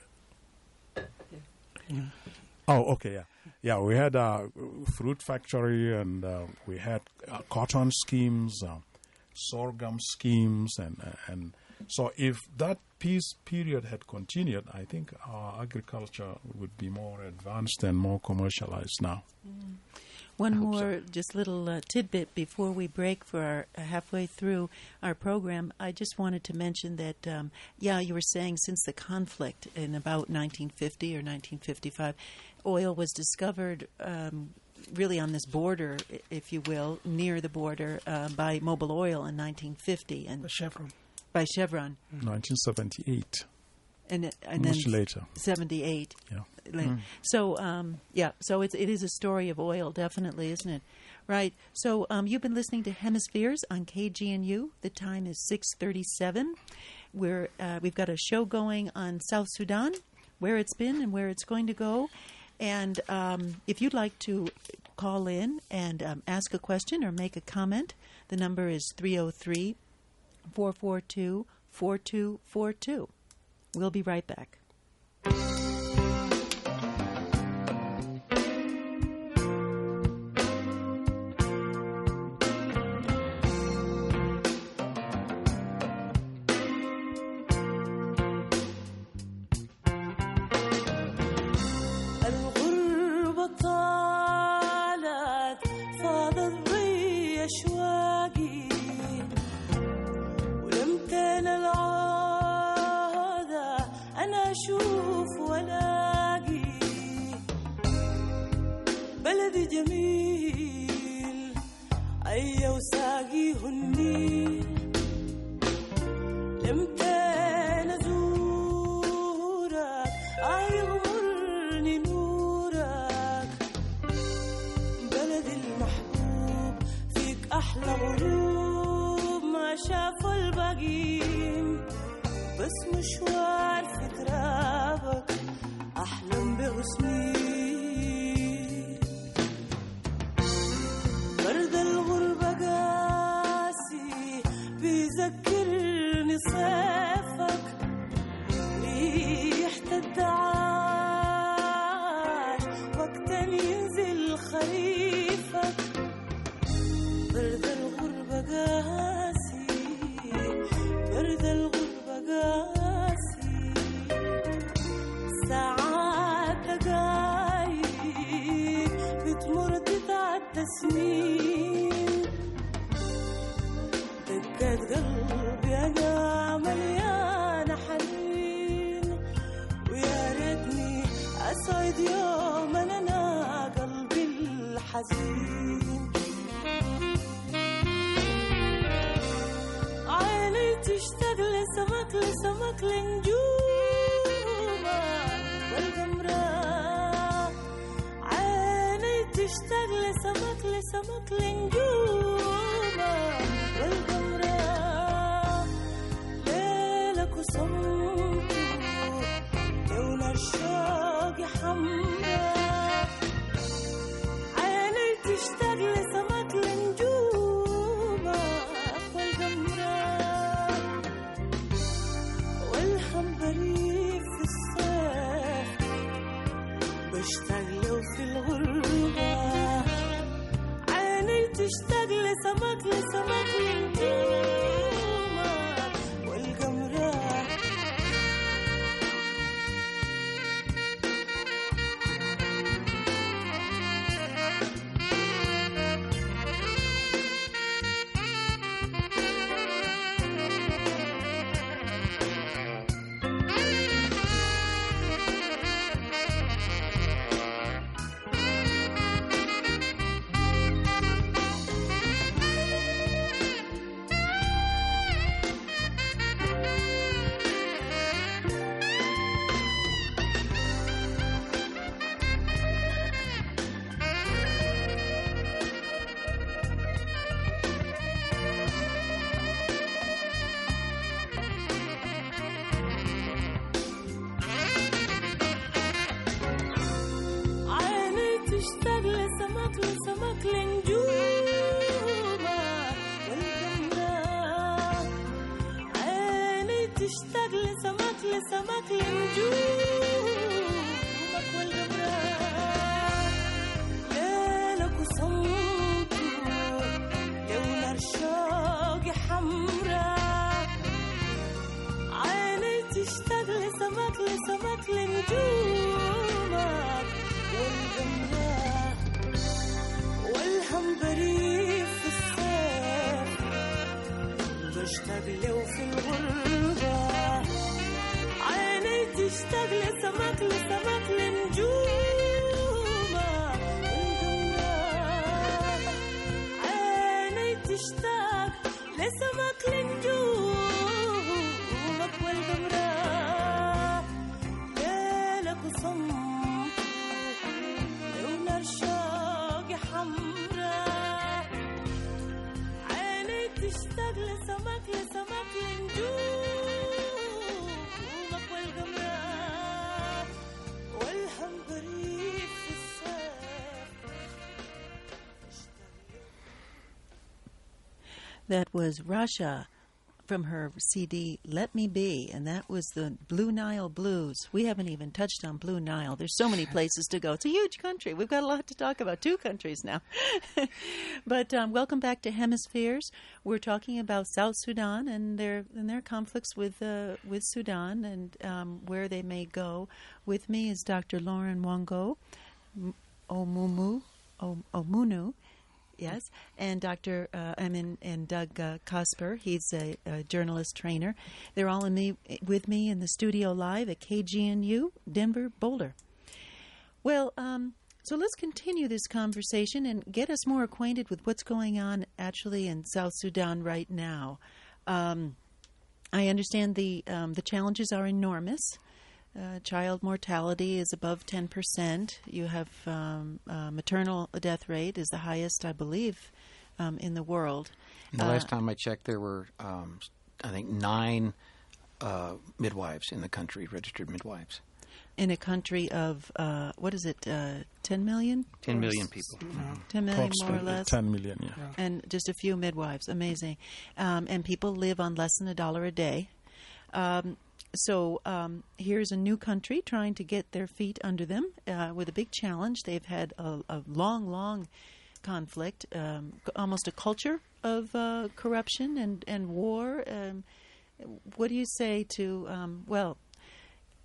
yeah. Oh, okay, yeah. Yeah, we had a fruit factory and uh, we had uh, cotton schemes, uh, sorghum schemes, and uh, and so if that peace period had continued, I think our agriculture would be more advanced and more commercialized now. Mm. One more so. just little uh, tidbit before we break for our uh, halfway through our program. I just wanted to mention that, um, yeah, you were saying since the conflict in about nineteen fifty or nineteen fifty-five, oil was discovered um, really on this border, if you will, near the border uh, by Mobil Oil in nineteen fifty. And by Chevron. By Chevron. Mm-hmm. nineteen seventy-eight. And, and Much then later. seventy-eight. Yeah. Mm. So, um, yeah, so it's, it is a story of oil, definitely, isn't it? Right. So um, you've been listening to Hemispheres on K G N U. The time is six thirty-seven. We're, uh, we've got a show going on South Sudan, where it's been and where it's going to go. And um, if you'd like to call in and um, ask a question or make a comment, the number is three oh three, four four two, four two four two. We'll be right back. ساعات دقايق بتمر لقيت قلبي أنا مليانة حنين ويا ريتني أسعد يوم أنا قلبي الحزين عيني تشتاق لسمك لسمك لنجومة والقمرة عيني تشتاق لسمك لسمك لنجومة والقمرة ليلك وصمته لون الشوق حمرا عيني تشتاق لسمك لنجومة والقمرة والحنبري في الصيف بشتاق له في الغربة عيني تشتاق لسمك لسمك لنجومة والقمرة عيني تشتاق لسمك لسمك لنجومة والقمرة عيني تشتاق لسمك لسمك لنجومك والقمرة ليلك وصمته لون الشوق حمرا عيني تشتاق لسمك لسمك لنجومك والقمرة والحنبري في الصيف بشتاق له في الغربة عيني تشتاق لسمك لسمك لنجومة والقمرة عيني تشتاق لسمك لنجومك والقمرة ليلك وصمته لون الشوق حمرا عيني تشتاق لسمك لسمك لنجومك والقمرة والحنبري في الصيف That was Rasha from her C D Let Me Be, and that was the Blue Nile Blues. We haven't even touched on Blue Nile. There's so many places to go. It's a huge country. We've got a lot to talk about. Two countries now. But um, welcome back to Hemispheres. We're talking about South Sudan and their and their conflicts with uh, with Sudan and um, where they may go. With me is Doctor Lauren Wango Omumu Omunu. Yes, and Doctor Uh, I mean, and Doug uh, Cosper. He's a, a journalist trainer. They're all in me with me in the studio live at K G N U Denver Boulder. Well, um, so let's continue this conversation and get us more acquainted with what's going on actually in South Sudan right now. Um, I understand the um, the challenges are enormous. Uh, child mortality is above ten percent. You have um, uh, maternal death rate is the highest, I believe, um, in the world. The uh, last time I checked, there were, um, I think, nine uh, midwives in the country, registered midwives. In a country of, uh, what is it, uh, ten million? ten million people. Yeah. ten million, more or Approximately less. ten million, yeah. Yeah. And just a few midwives. Amazing. Um, and people live on less than a dollar a day. Um, so um, here's a new country trying to get their feet under them uh, with a big challenge. They've had a, a long, long conflict, um, almost a culture of uh, corruption and, and war. Um, what do you say to, um, well,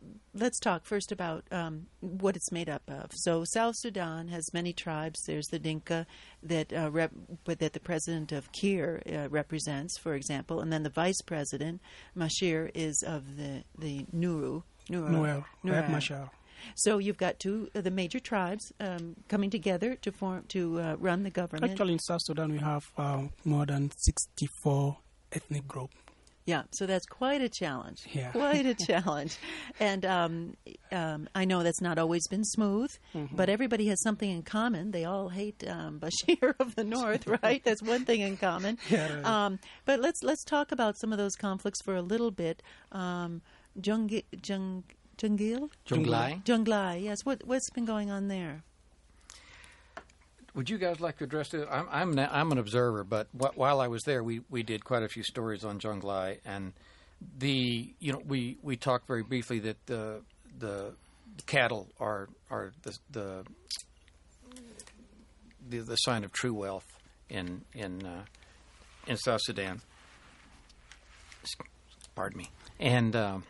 let's talk first about um, what it's made up of. So South Sudan has many tribes. There's the Dinka that uh, rep- that the president of Kir uh, represents, for example, and then the vice president, Mashir, is of the, the Nuru. Nuer. Nuer, Nuer. Riek Machar. So you've got two of the major tribes um, coming together to form to uh, run the government. Actually, in South Sudan, we have uh, more than sixty-four ethnic groups. Yeah, so that's quite a challenge. Yeah. Quite a challenge. And um, um, I know that's not always been smooth, Mm-hmm. but everybody has something in common. They all hate um, Bashir of the North, right? That's one thing in common. Yeah, right. Um, but let's let's talk about some of those conflicts for a little bit. Um, Jungi, Jung, Jungil? Junglai. Junglai, yes. What, what's been going on there? Would you guys like to address it? I'm I'm, na- I'm an observer, but wh- while I was there, we, we did quite a few stories on Jonglai, and the you know we, we talked very briefly that the the cattle are are the the the, the sign of true wealth in in uh, in South Sudan. Pardon me, and um,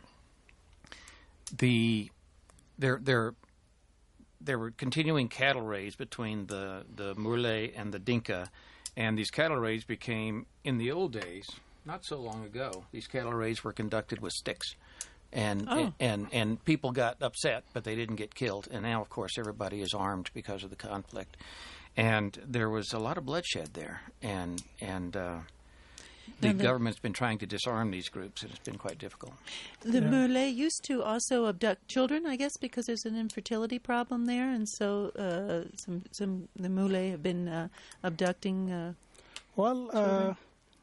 the they're they're. There were continuing cattle raids between the, the Murle and the Dinka, and these cattle raids became, in the old days, not so long ago, these cattle raids were conducted with sticks. And, Oh. and, and and people got upset, but they didn't get killed. And now, of course, everybody is armed because of the conflict. And there was a lot of bloodshed there. And, and uh, the And the- government's been trying to disarm these groups, and it's been quite difficult. The Yeah. Murle used to also abduct children, I guess, because there's an infertility problem there, and so uh, some some the Murle have been uh, abducting. Uh, Well, uh,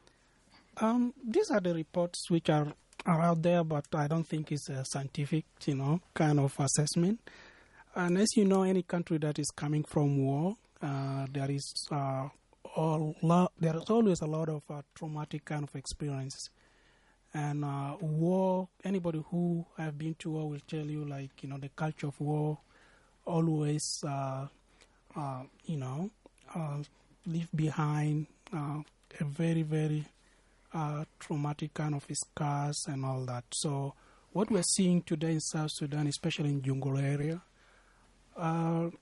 um, these are the reports which are, are out there, but I don't think it's a scientific, you know, kind of assessment. And as you know, any country that is coming from war, uh, there is uh, all lo- there is always a lot of uh, traumatic kind of experience. And uh, war, anybody who have been to war will tell you, like, you know, the culture of war always, uh, uh, you know, uh, leave behind uh, a very, very uh, traumatic kind of scars and all that. So what we're seeing today in South Sudan, especially in Jungle area, uh,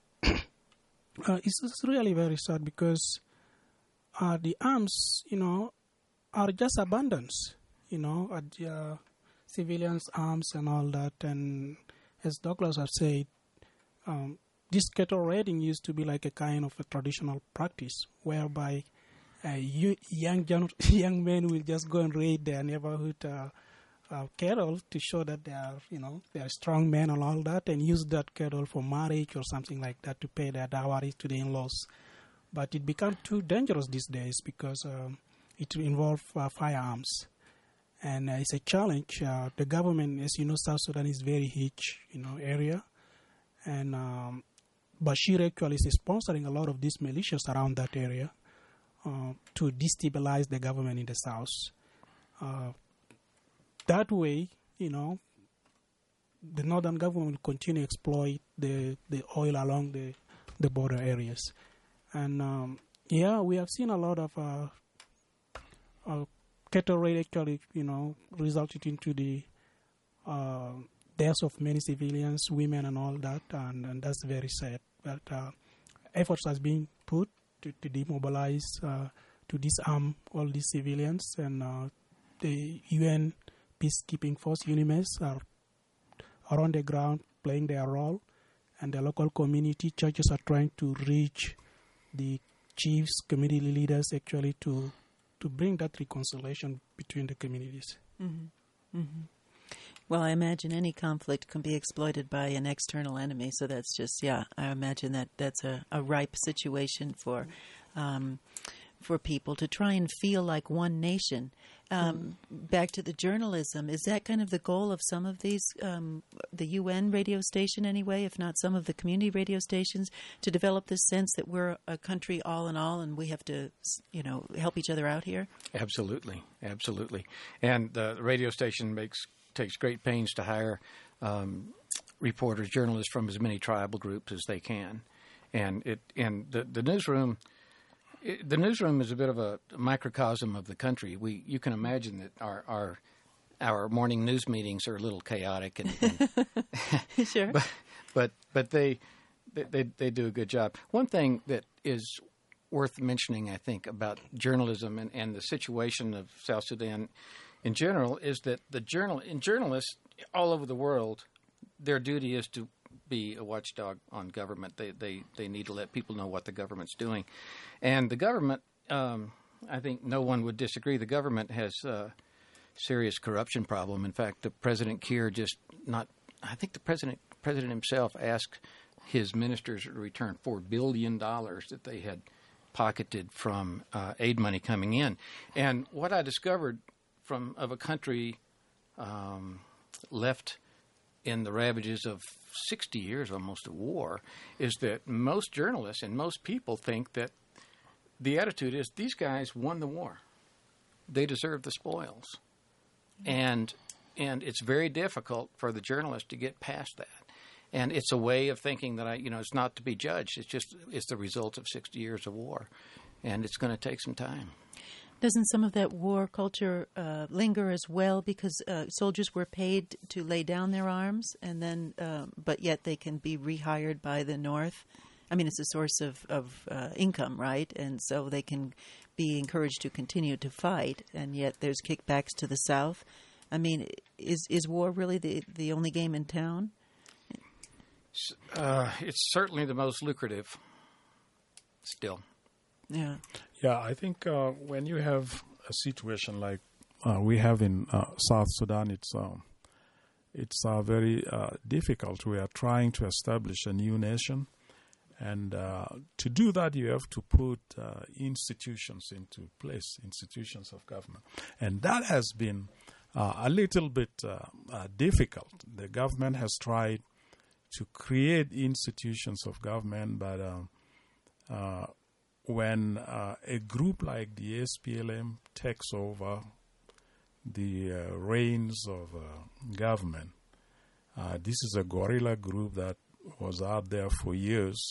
uh, it's, it's really very sad because uh, the arms, you know, are just abundance, you know, at uh, civilians' arms and all that. And as Douglas have said, um, this cattle raiding used to be like a kind of a traditional practice whereby uh, you, young gen- young men will just go and raid their neighborhood uh, uh, cattle to show that they are, you know, they are strong men and all that, and use that cattle for marriage or something like that to pay their dowry to the in-laws. But it became too dangerous these days because um, it involves uh, firearms. And uh, it's a challenge. Uh, the government, as you know, South Sudan is very huge, you know, area. And um, Bashir actually is sponsoring a lot of these militias around that area uh, to destabilize the government in the south. Uh, that way, you know, the northern government will continue to exploit the, the oil along the, the border areas. And, um, yeah, we have seen a lot of uh, uh, cattle raid actually, you know, resulted into the uh, deaths of many civilians, women, and all that, and, and that's very sad. But uh, efforts has been put to, to demobilize, uh, to disarm all these civilians, and uh, the U N peacekeeping force, UNIMES, are, are on the ground playing their role, and the local community churches are trying to reach the chiefs, community leaders, actually, to to bring that reconciliation between the communities. mm-hmm. Mm-hmm. Well, I imagine any conflict can be exploited by an external enemy, so that's just, yeah, I imagine that that's a, a ripe situation for um, for people to try and feel like one nation. Um, mm. Back to the journalism, is that kind of the goal of some of these, um, the U N radio station anyway, if not some of the community radio stations, to develop this sense that we're a country all in all and we have to, you know, help each other out here? Absolutely, absolutely. And the radio station makes takes great pains to hire um, reporters, journalists from as many tribal groups as they can. And it and the, the newsroom, it, the newsroom is a bit of a microcosm of the country. We you can imagine that our our our morning news meetings are a little chaotic, and, and Sure. but but but they, they they do a good job. One thing that is worth mentioning, I think, about journalism and, and the situation of South Sudan in general is that the journal in journalists all over the world, their duty is to be a watchdog on government. They they they need to let people know what the government's doing, and the government. Um, I think no one would disagree. The government has a serious corruption problem. In fact, the President Kiir just not. I think the president president himself asked his ministers to return four billion dollars that they had pocketed from uh, aid money coming in. And what I discovered from of a country um, left in the ravages of sixty years almost of war is that most journalists and most people think that the attitude is these guys won the war. They deserve the spoils. And and it's very difficult for the journalist to get past that. And it's a way of thinking that I, you know, it's not to be judged. It's just it's the result of sixty years of war. And it's going to take some time. Doesn't some of that war culture uh, linger as well because uh, soldiers were paid to lay down their arms and then uh, but yet they can be rehired by the North? I mean, it's a source of, of uh, income, right? And so they can be encouraged to continue to fight, and yet there's kickbacks to the South. I mean, is is war really the, the only game in town? Uh, it's certainly the most lucrative still. Yeah. Yeah, I think uh, when you have a situation like uh, we have in uh, South Sudan, it's um, it's uh, very uh, difficult. We are trying to establish a new nation. And uh, to do that, you have to put uh, institutions into place, institutions of government. And that has been uh, a little bit uh, uh, difficult. The government has tried to create institutions of government, but uh, uh, when uh, a group like the S P L M takes over the uh, reins of uh, government, uh, this is a guerrilla group that was out there for years.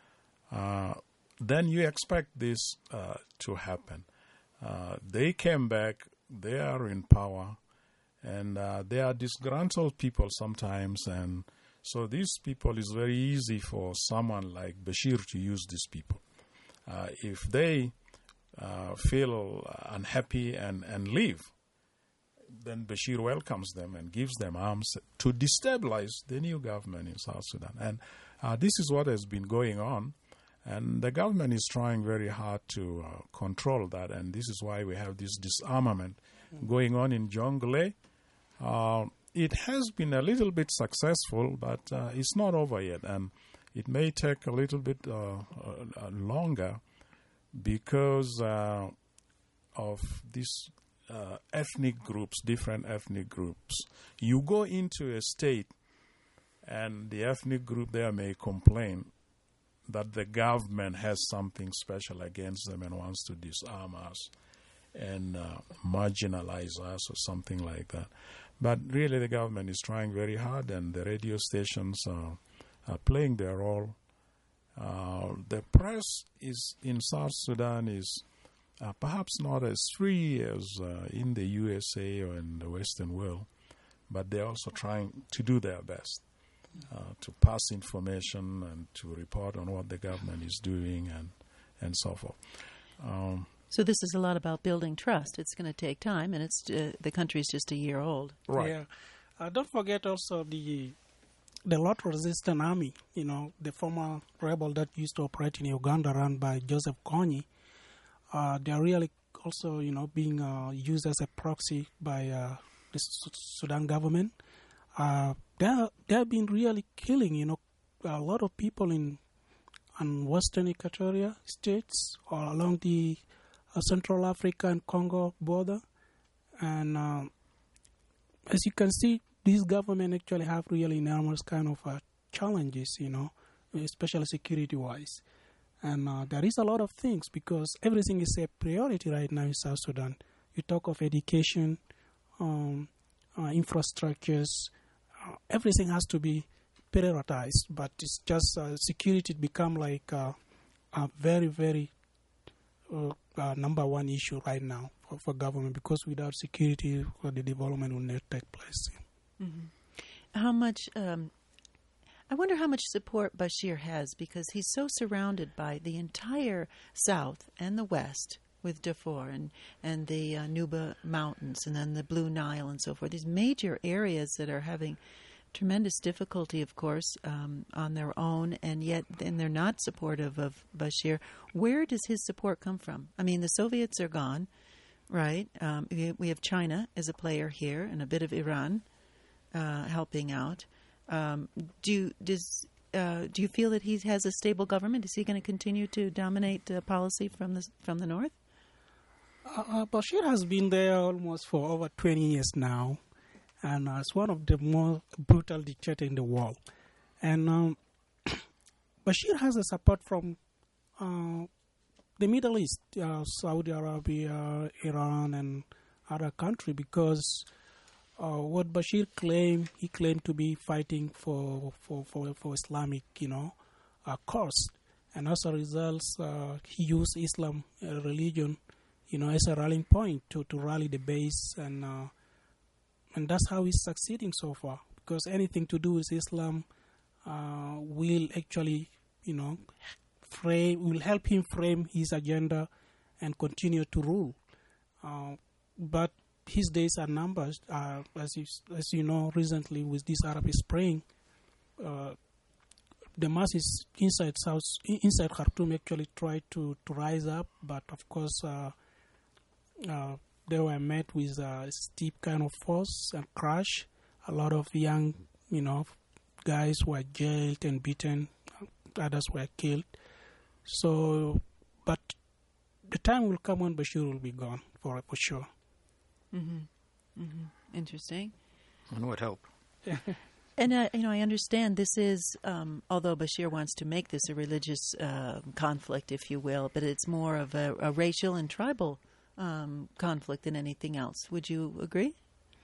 Uh, then you expect this uh, to happen. Uh, they came back, they are in power, and uh, they are disgruntled people sometimes, and so these people, is very easy for someone like Bashir to use these people. Uh, if they uh, feel unhappy and, and leave, then Bashir welcomes them and gives them arms to destabilize the new government in South Sudan. And uh, this is what has been going on. And the government is trying very hard to uh, control that, and this is why we have this disarmament mm-hmm. going on in Jonglei. Uh, it has been a little bit successful, but uh, it's not over yet, and it may take a little bit uh, uh, longer because uh, of these uh, ethnic groups, different ethnic groups. You go into a state, and the ethnic group there may complain that the government has something special against them and wants to disarm us and uh, marginalize us or something like that. But really the government is trying very hard, and the radio stations uh, are playing their role. Uh, the press is in South Sudan is uh, perhaps not as free as uh, in the U S A or in the Western world, but they're also trying to do their best. Uh, to pass information and to report on what the government is doing and, and so forth. Um, so this is a lot about building trust. It's going to take time, and it's uh, the country is just a year old. Right. Yeah. Uh, don't forget also the the Lord Resistance Army, you know, the former rebel that used to operate in Uganda run by Joseph Kony. Uh, they are really also, you know, being uh, used as a proxy by uh, the Sudan government. Uh, they they have been really killing, you know, a lot of people in in Western Equatoria states or along the uh, Central Africa and Congo border, and uh, as you can see, these government actually have really enormous kind of uh, challenges, you know, especially security-wise, and uh, there is a lot of things because everything is a priority right now in South Sudan. You talk of education, um, uh, infrastructures. Uh, everything has to be prioritized, but it's just uh, security become like uh, a very, very uh, uh, number one issue right now for, for government, because without security, well, the development will not take place. Mm-hmm. How much? Um, I wonder how much support Bashir has, because he's so surrounded by the entire South and the West with Darfur and and the uh, Nuba Mountains and then the Blue Nile and so forth. These major areas that are having tremendous difficulty, of course, um, on their own, and yet and they're not supportive of Bashir. Where does his support come from? I mean, the Soviets are gone, right? Um, we, we have China as a player here and a bit of Iran uh, helping out. Um, do you, does uh, do you feel that he has a stable government? Is he going to continue to dominate uh, policy from the from the north? Uh, uh, Bashir has been there almost for over twenty years now, and uh, it's one of the most brutal dictators in the world. And um, Bashir has a support from uh, the Middle East, uh, Saudi Arabia, Iran, and other countries, because uh, what Bashir claimed, he claimed to be fighting for for, for, for Islamic, you know, uh, cause. And as a result, uh, he used Islam uh, religion, you know, as a rallying point to, to rally the base, and uh, and that's how he's succeeding so far. Because anything to do with Islam uh, will actually, you know, frame will help him frame his agenda and continue to rule. Uh, but his days are numbered, uh, as you as you know. Recently, with this Arab Spring, uh, the masses inside South inside Khartoum actually tried to, to rise up, but of course. Uh, Uh, they were met with a steep kind of force and crash. A lot of young, you know, guys were jailed and beaten. Others were killed. So, but the time will come when Bashir will be gone for for sure. Mm-hmm. Mm-hmm. Interesting. One would hope. And, uh, you know, I understand this is, um, although Bashir wants to make this a religious uh, conflict, if you will, but it's more of a, a racial and tribal Um, conflict than anything else. Would you agree?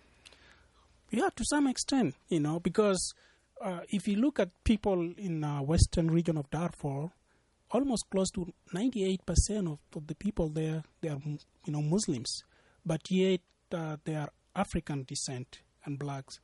Yeah, to some extent, you know, because uh, if you look at people in the uh, western region of Darfur, almost close to ninety-eight percent of, of the people there, they are, you know, Muslims, but yet uh, they are African descent and blacks.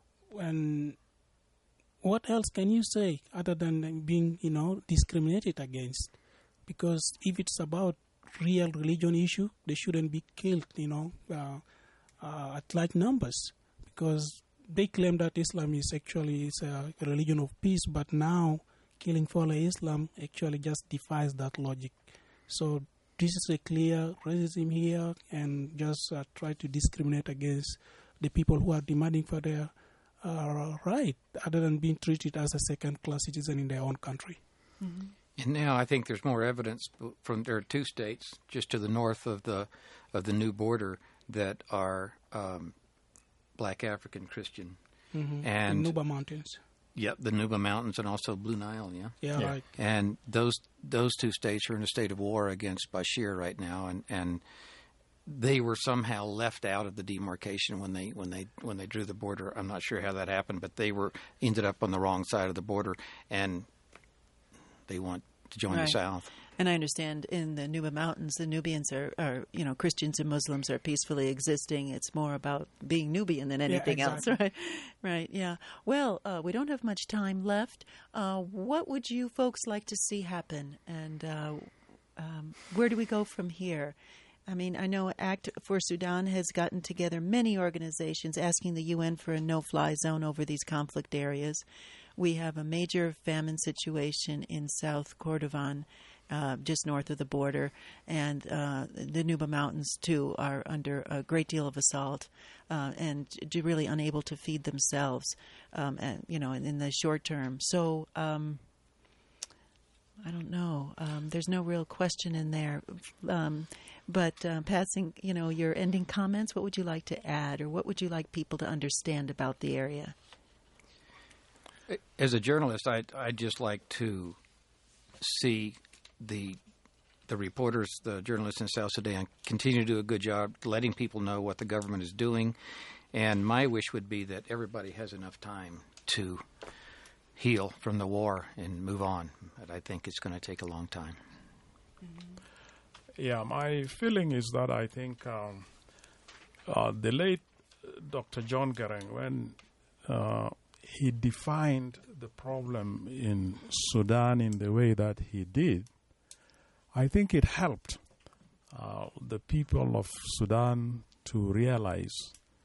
And what else can you say other than being, you know, discriminated against? Because if it's about real religion issue, they shouldn't be killed, you know, uh, uh, at large numbers, because they claim that Islam is actually is a religion of peace, but now killing follow Islam actually just defies that logic. So this is a clear racism here, and just uh, try to discriminate against the people who are demanding for their uh, right, other than being treated as a second-class citizen in their own country. Mm-hmm. And now I think there's more evidence from there are two states just to the north of the of the new border that are um, Black African Christian, Mm-hmm. and the Nuba Mountains. Yep, the Nuba Mountains and also Blue Nile. Yeah, Yeah, Yeah. right. and those those two states are in a state of war against Bashir right now, and, and they were somehow left out of the demarcation when they when they when they drew the border. I'm not sure how that happened, but they were ended up on the wrong side of the border, and they want to join Right. the South. And I understand in the Nuba Mountains, the Nubians are, are, you know, Christians and Muslims are peacefully existing. It's more about being Nubian than anything exactly. else, right? Right, yeah. Well, uh, we don't have much time left. Uh, what would you folks like to see happen? And uh, um, where do we go from here? I mean, I know Act for Sudan has gotten together many organizations asking the U N for a no-fly zone over these conflict areas. We have a major famine situation in South Kordofan, uh, just north of the border, and uh, the Nuba Mountains, too, are under a great deal of assault uh, and really unable to feed themselves, um, and, you know, in, in the short term. So, um, I don't know. Um, there's no real question in there. Um, but uh, passing, you know, your ending comments, what would you like to add, or what would you like people to understand about the area? As a journalist, I'd, I'd just like to see the the reporters, the journalists in South Sudan, continue to do a good job letting people know what the government is doing. And my wish would be that everybody has enough time to heal from the war and move on. But I think it's going to take a long time. Yeah, my feeling is that I think um, uh, the late Doctor John Garang, when uh, he defined the problem in Sudan in the way that he did, I think it helped uh, the people of Sudan to realize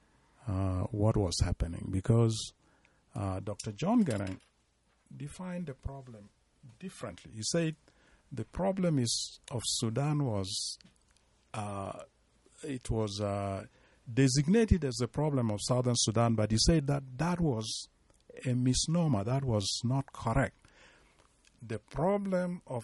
uh, what was happening, because uh, Doctor John Garang defined the problem differently. He said the problem is of Sudan was uh, it was uh, designated as the problem of Southern Sudan, but he said that that was a misnomer. That was not correct. The problem of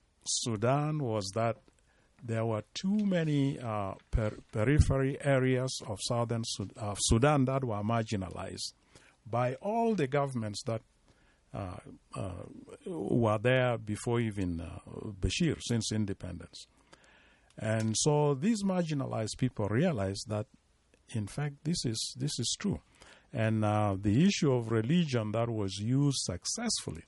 Sudan was that there were too many uh, per- periphery areas of Southern Sud- uh, Sudan that were marginalized by all the governments that uh, uh, were there before even uh, Bashir, since independence. And so these marginalized people realized that, in fact, this is this is true. And uh, the issue of religion that was used successfully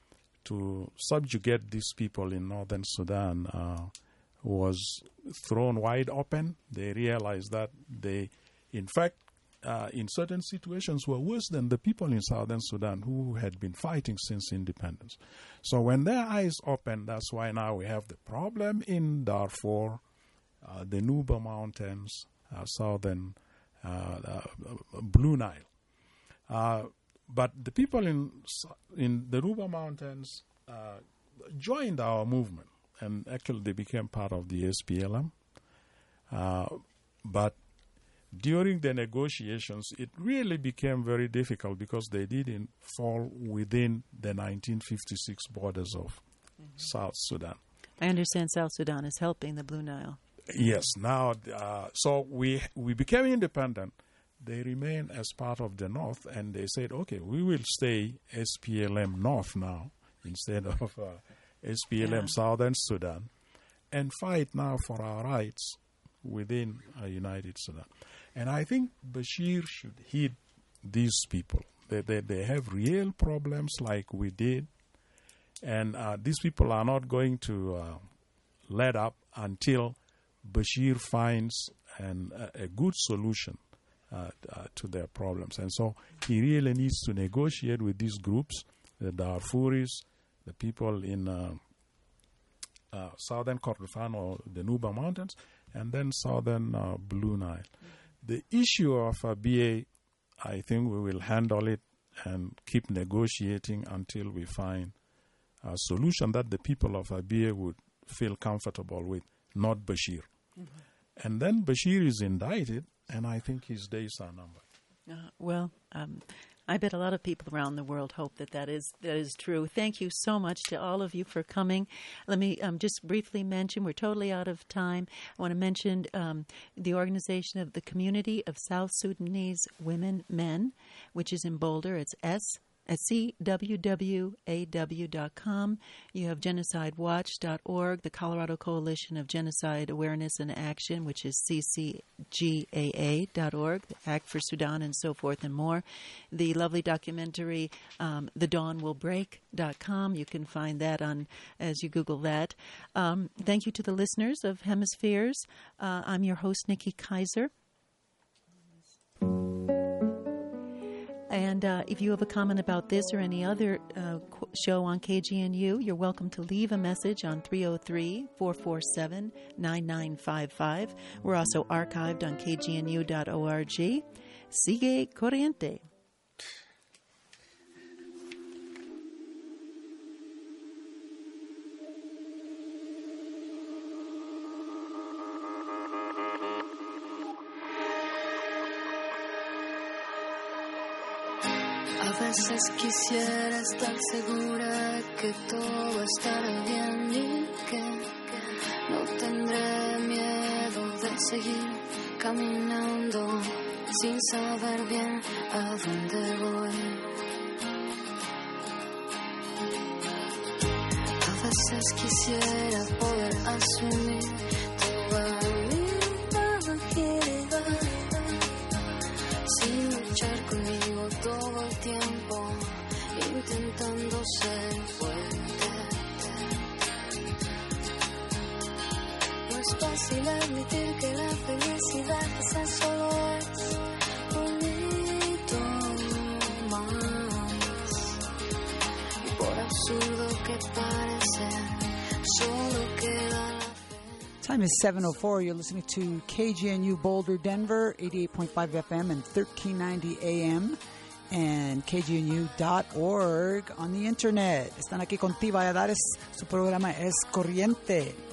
to subjugate these people in northern Sudan uh, was thrown wide open. They realized that they, in fact, uh, in certain situations were worse than the people in southern Sudan who had been fighting since independence. So when their eyes opened, that's why now we have the problem in Darfur, uh, the Nuba Mountains, uh, southern uh, uh, Blue Nile. Uh, but the people in in the Nuba Mountains uh, joined our movement, and actually they became part of the S P L M. Uh, but during the negotiations, it really became very difficult because they didn't fall within the nineteen fifty-six borders of mm-hmm. South Sudan. I understand South Sudan is helping the Blue Nile. Yes. Now, uh, so we we became independent. They remain as part of the North, and they said, okay, we will stay S P L M North now instead of uh, S P L M yeah. Southern Sudan, and fight now for our rights within a united Sudan. And I think Bashir should heed these people. They, they, they have real problems like we did, and uh, these people are not going to uh, let up until Bashir finds an, a, a good solution Uh, uh, to their problems. And so he really needs to negotiate with these groups, the Darfuris, the people in uh, uh, southern Kordofan or the Nuba Mountains, and then southern uh, Blue Nile. Mm-hmm. The issue of uh, B A, I think we will handle it and keep negotiating until we find a solution that the people of Abyei would feel comfortable with, not Bashir. Mm-hmm. And then Bashir is indicted, and I think his days are numbered. Uh, well, um, I bet a lot of people around the world hope that that is, that is true. Thank you so much to all of you for coming. Let me um, just briefly mention, we're totally out of time. I want to mention um, the organization of the Community of South Sudanese Women Men, which is in Boulder. It's S. at C W W A W dot com. You have genocide watch dot org, the Colorado Coalition of Genocide Awareness and Action, which is C C G A A dot org, the Act for Sudan, and so forth and more. The lovely documentary, um, the dawn will break dot com. You can find that on as you Google that. Um, thank you to the listeners of Hemispheres. Uh, I'm your host, Nikki Kaiser. And uh, if you have a comment about this or any other uh, show on K G N U, you're welcome to leave a message on three oh three, four four seven, nine nine five five. We're also archived on K G N U dot org. Sigue corriente. A veces quisiera estar segura que todo estará bien y que no tendré miedo de seguir caminando sin saber bien a dónde voy. A veces quisiera poder asumir toda mi fragilidad sin luchar conmigo todo el tiempo, intentando ser fuerte. No es felicidad quizás solo es bonito más. Y por absurdo que parece, solo queda la Time is seven oh four. You're listening to K G N U Boulder, Denver, eighty-eight point five F M and thirteen ninety A M, and K G N U dot org on the internet. Están aquí con T. Valladares. Su programa es Corriente.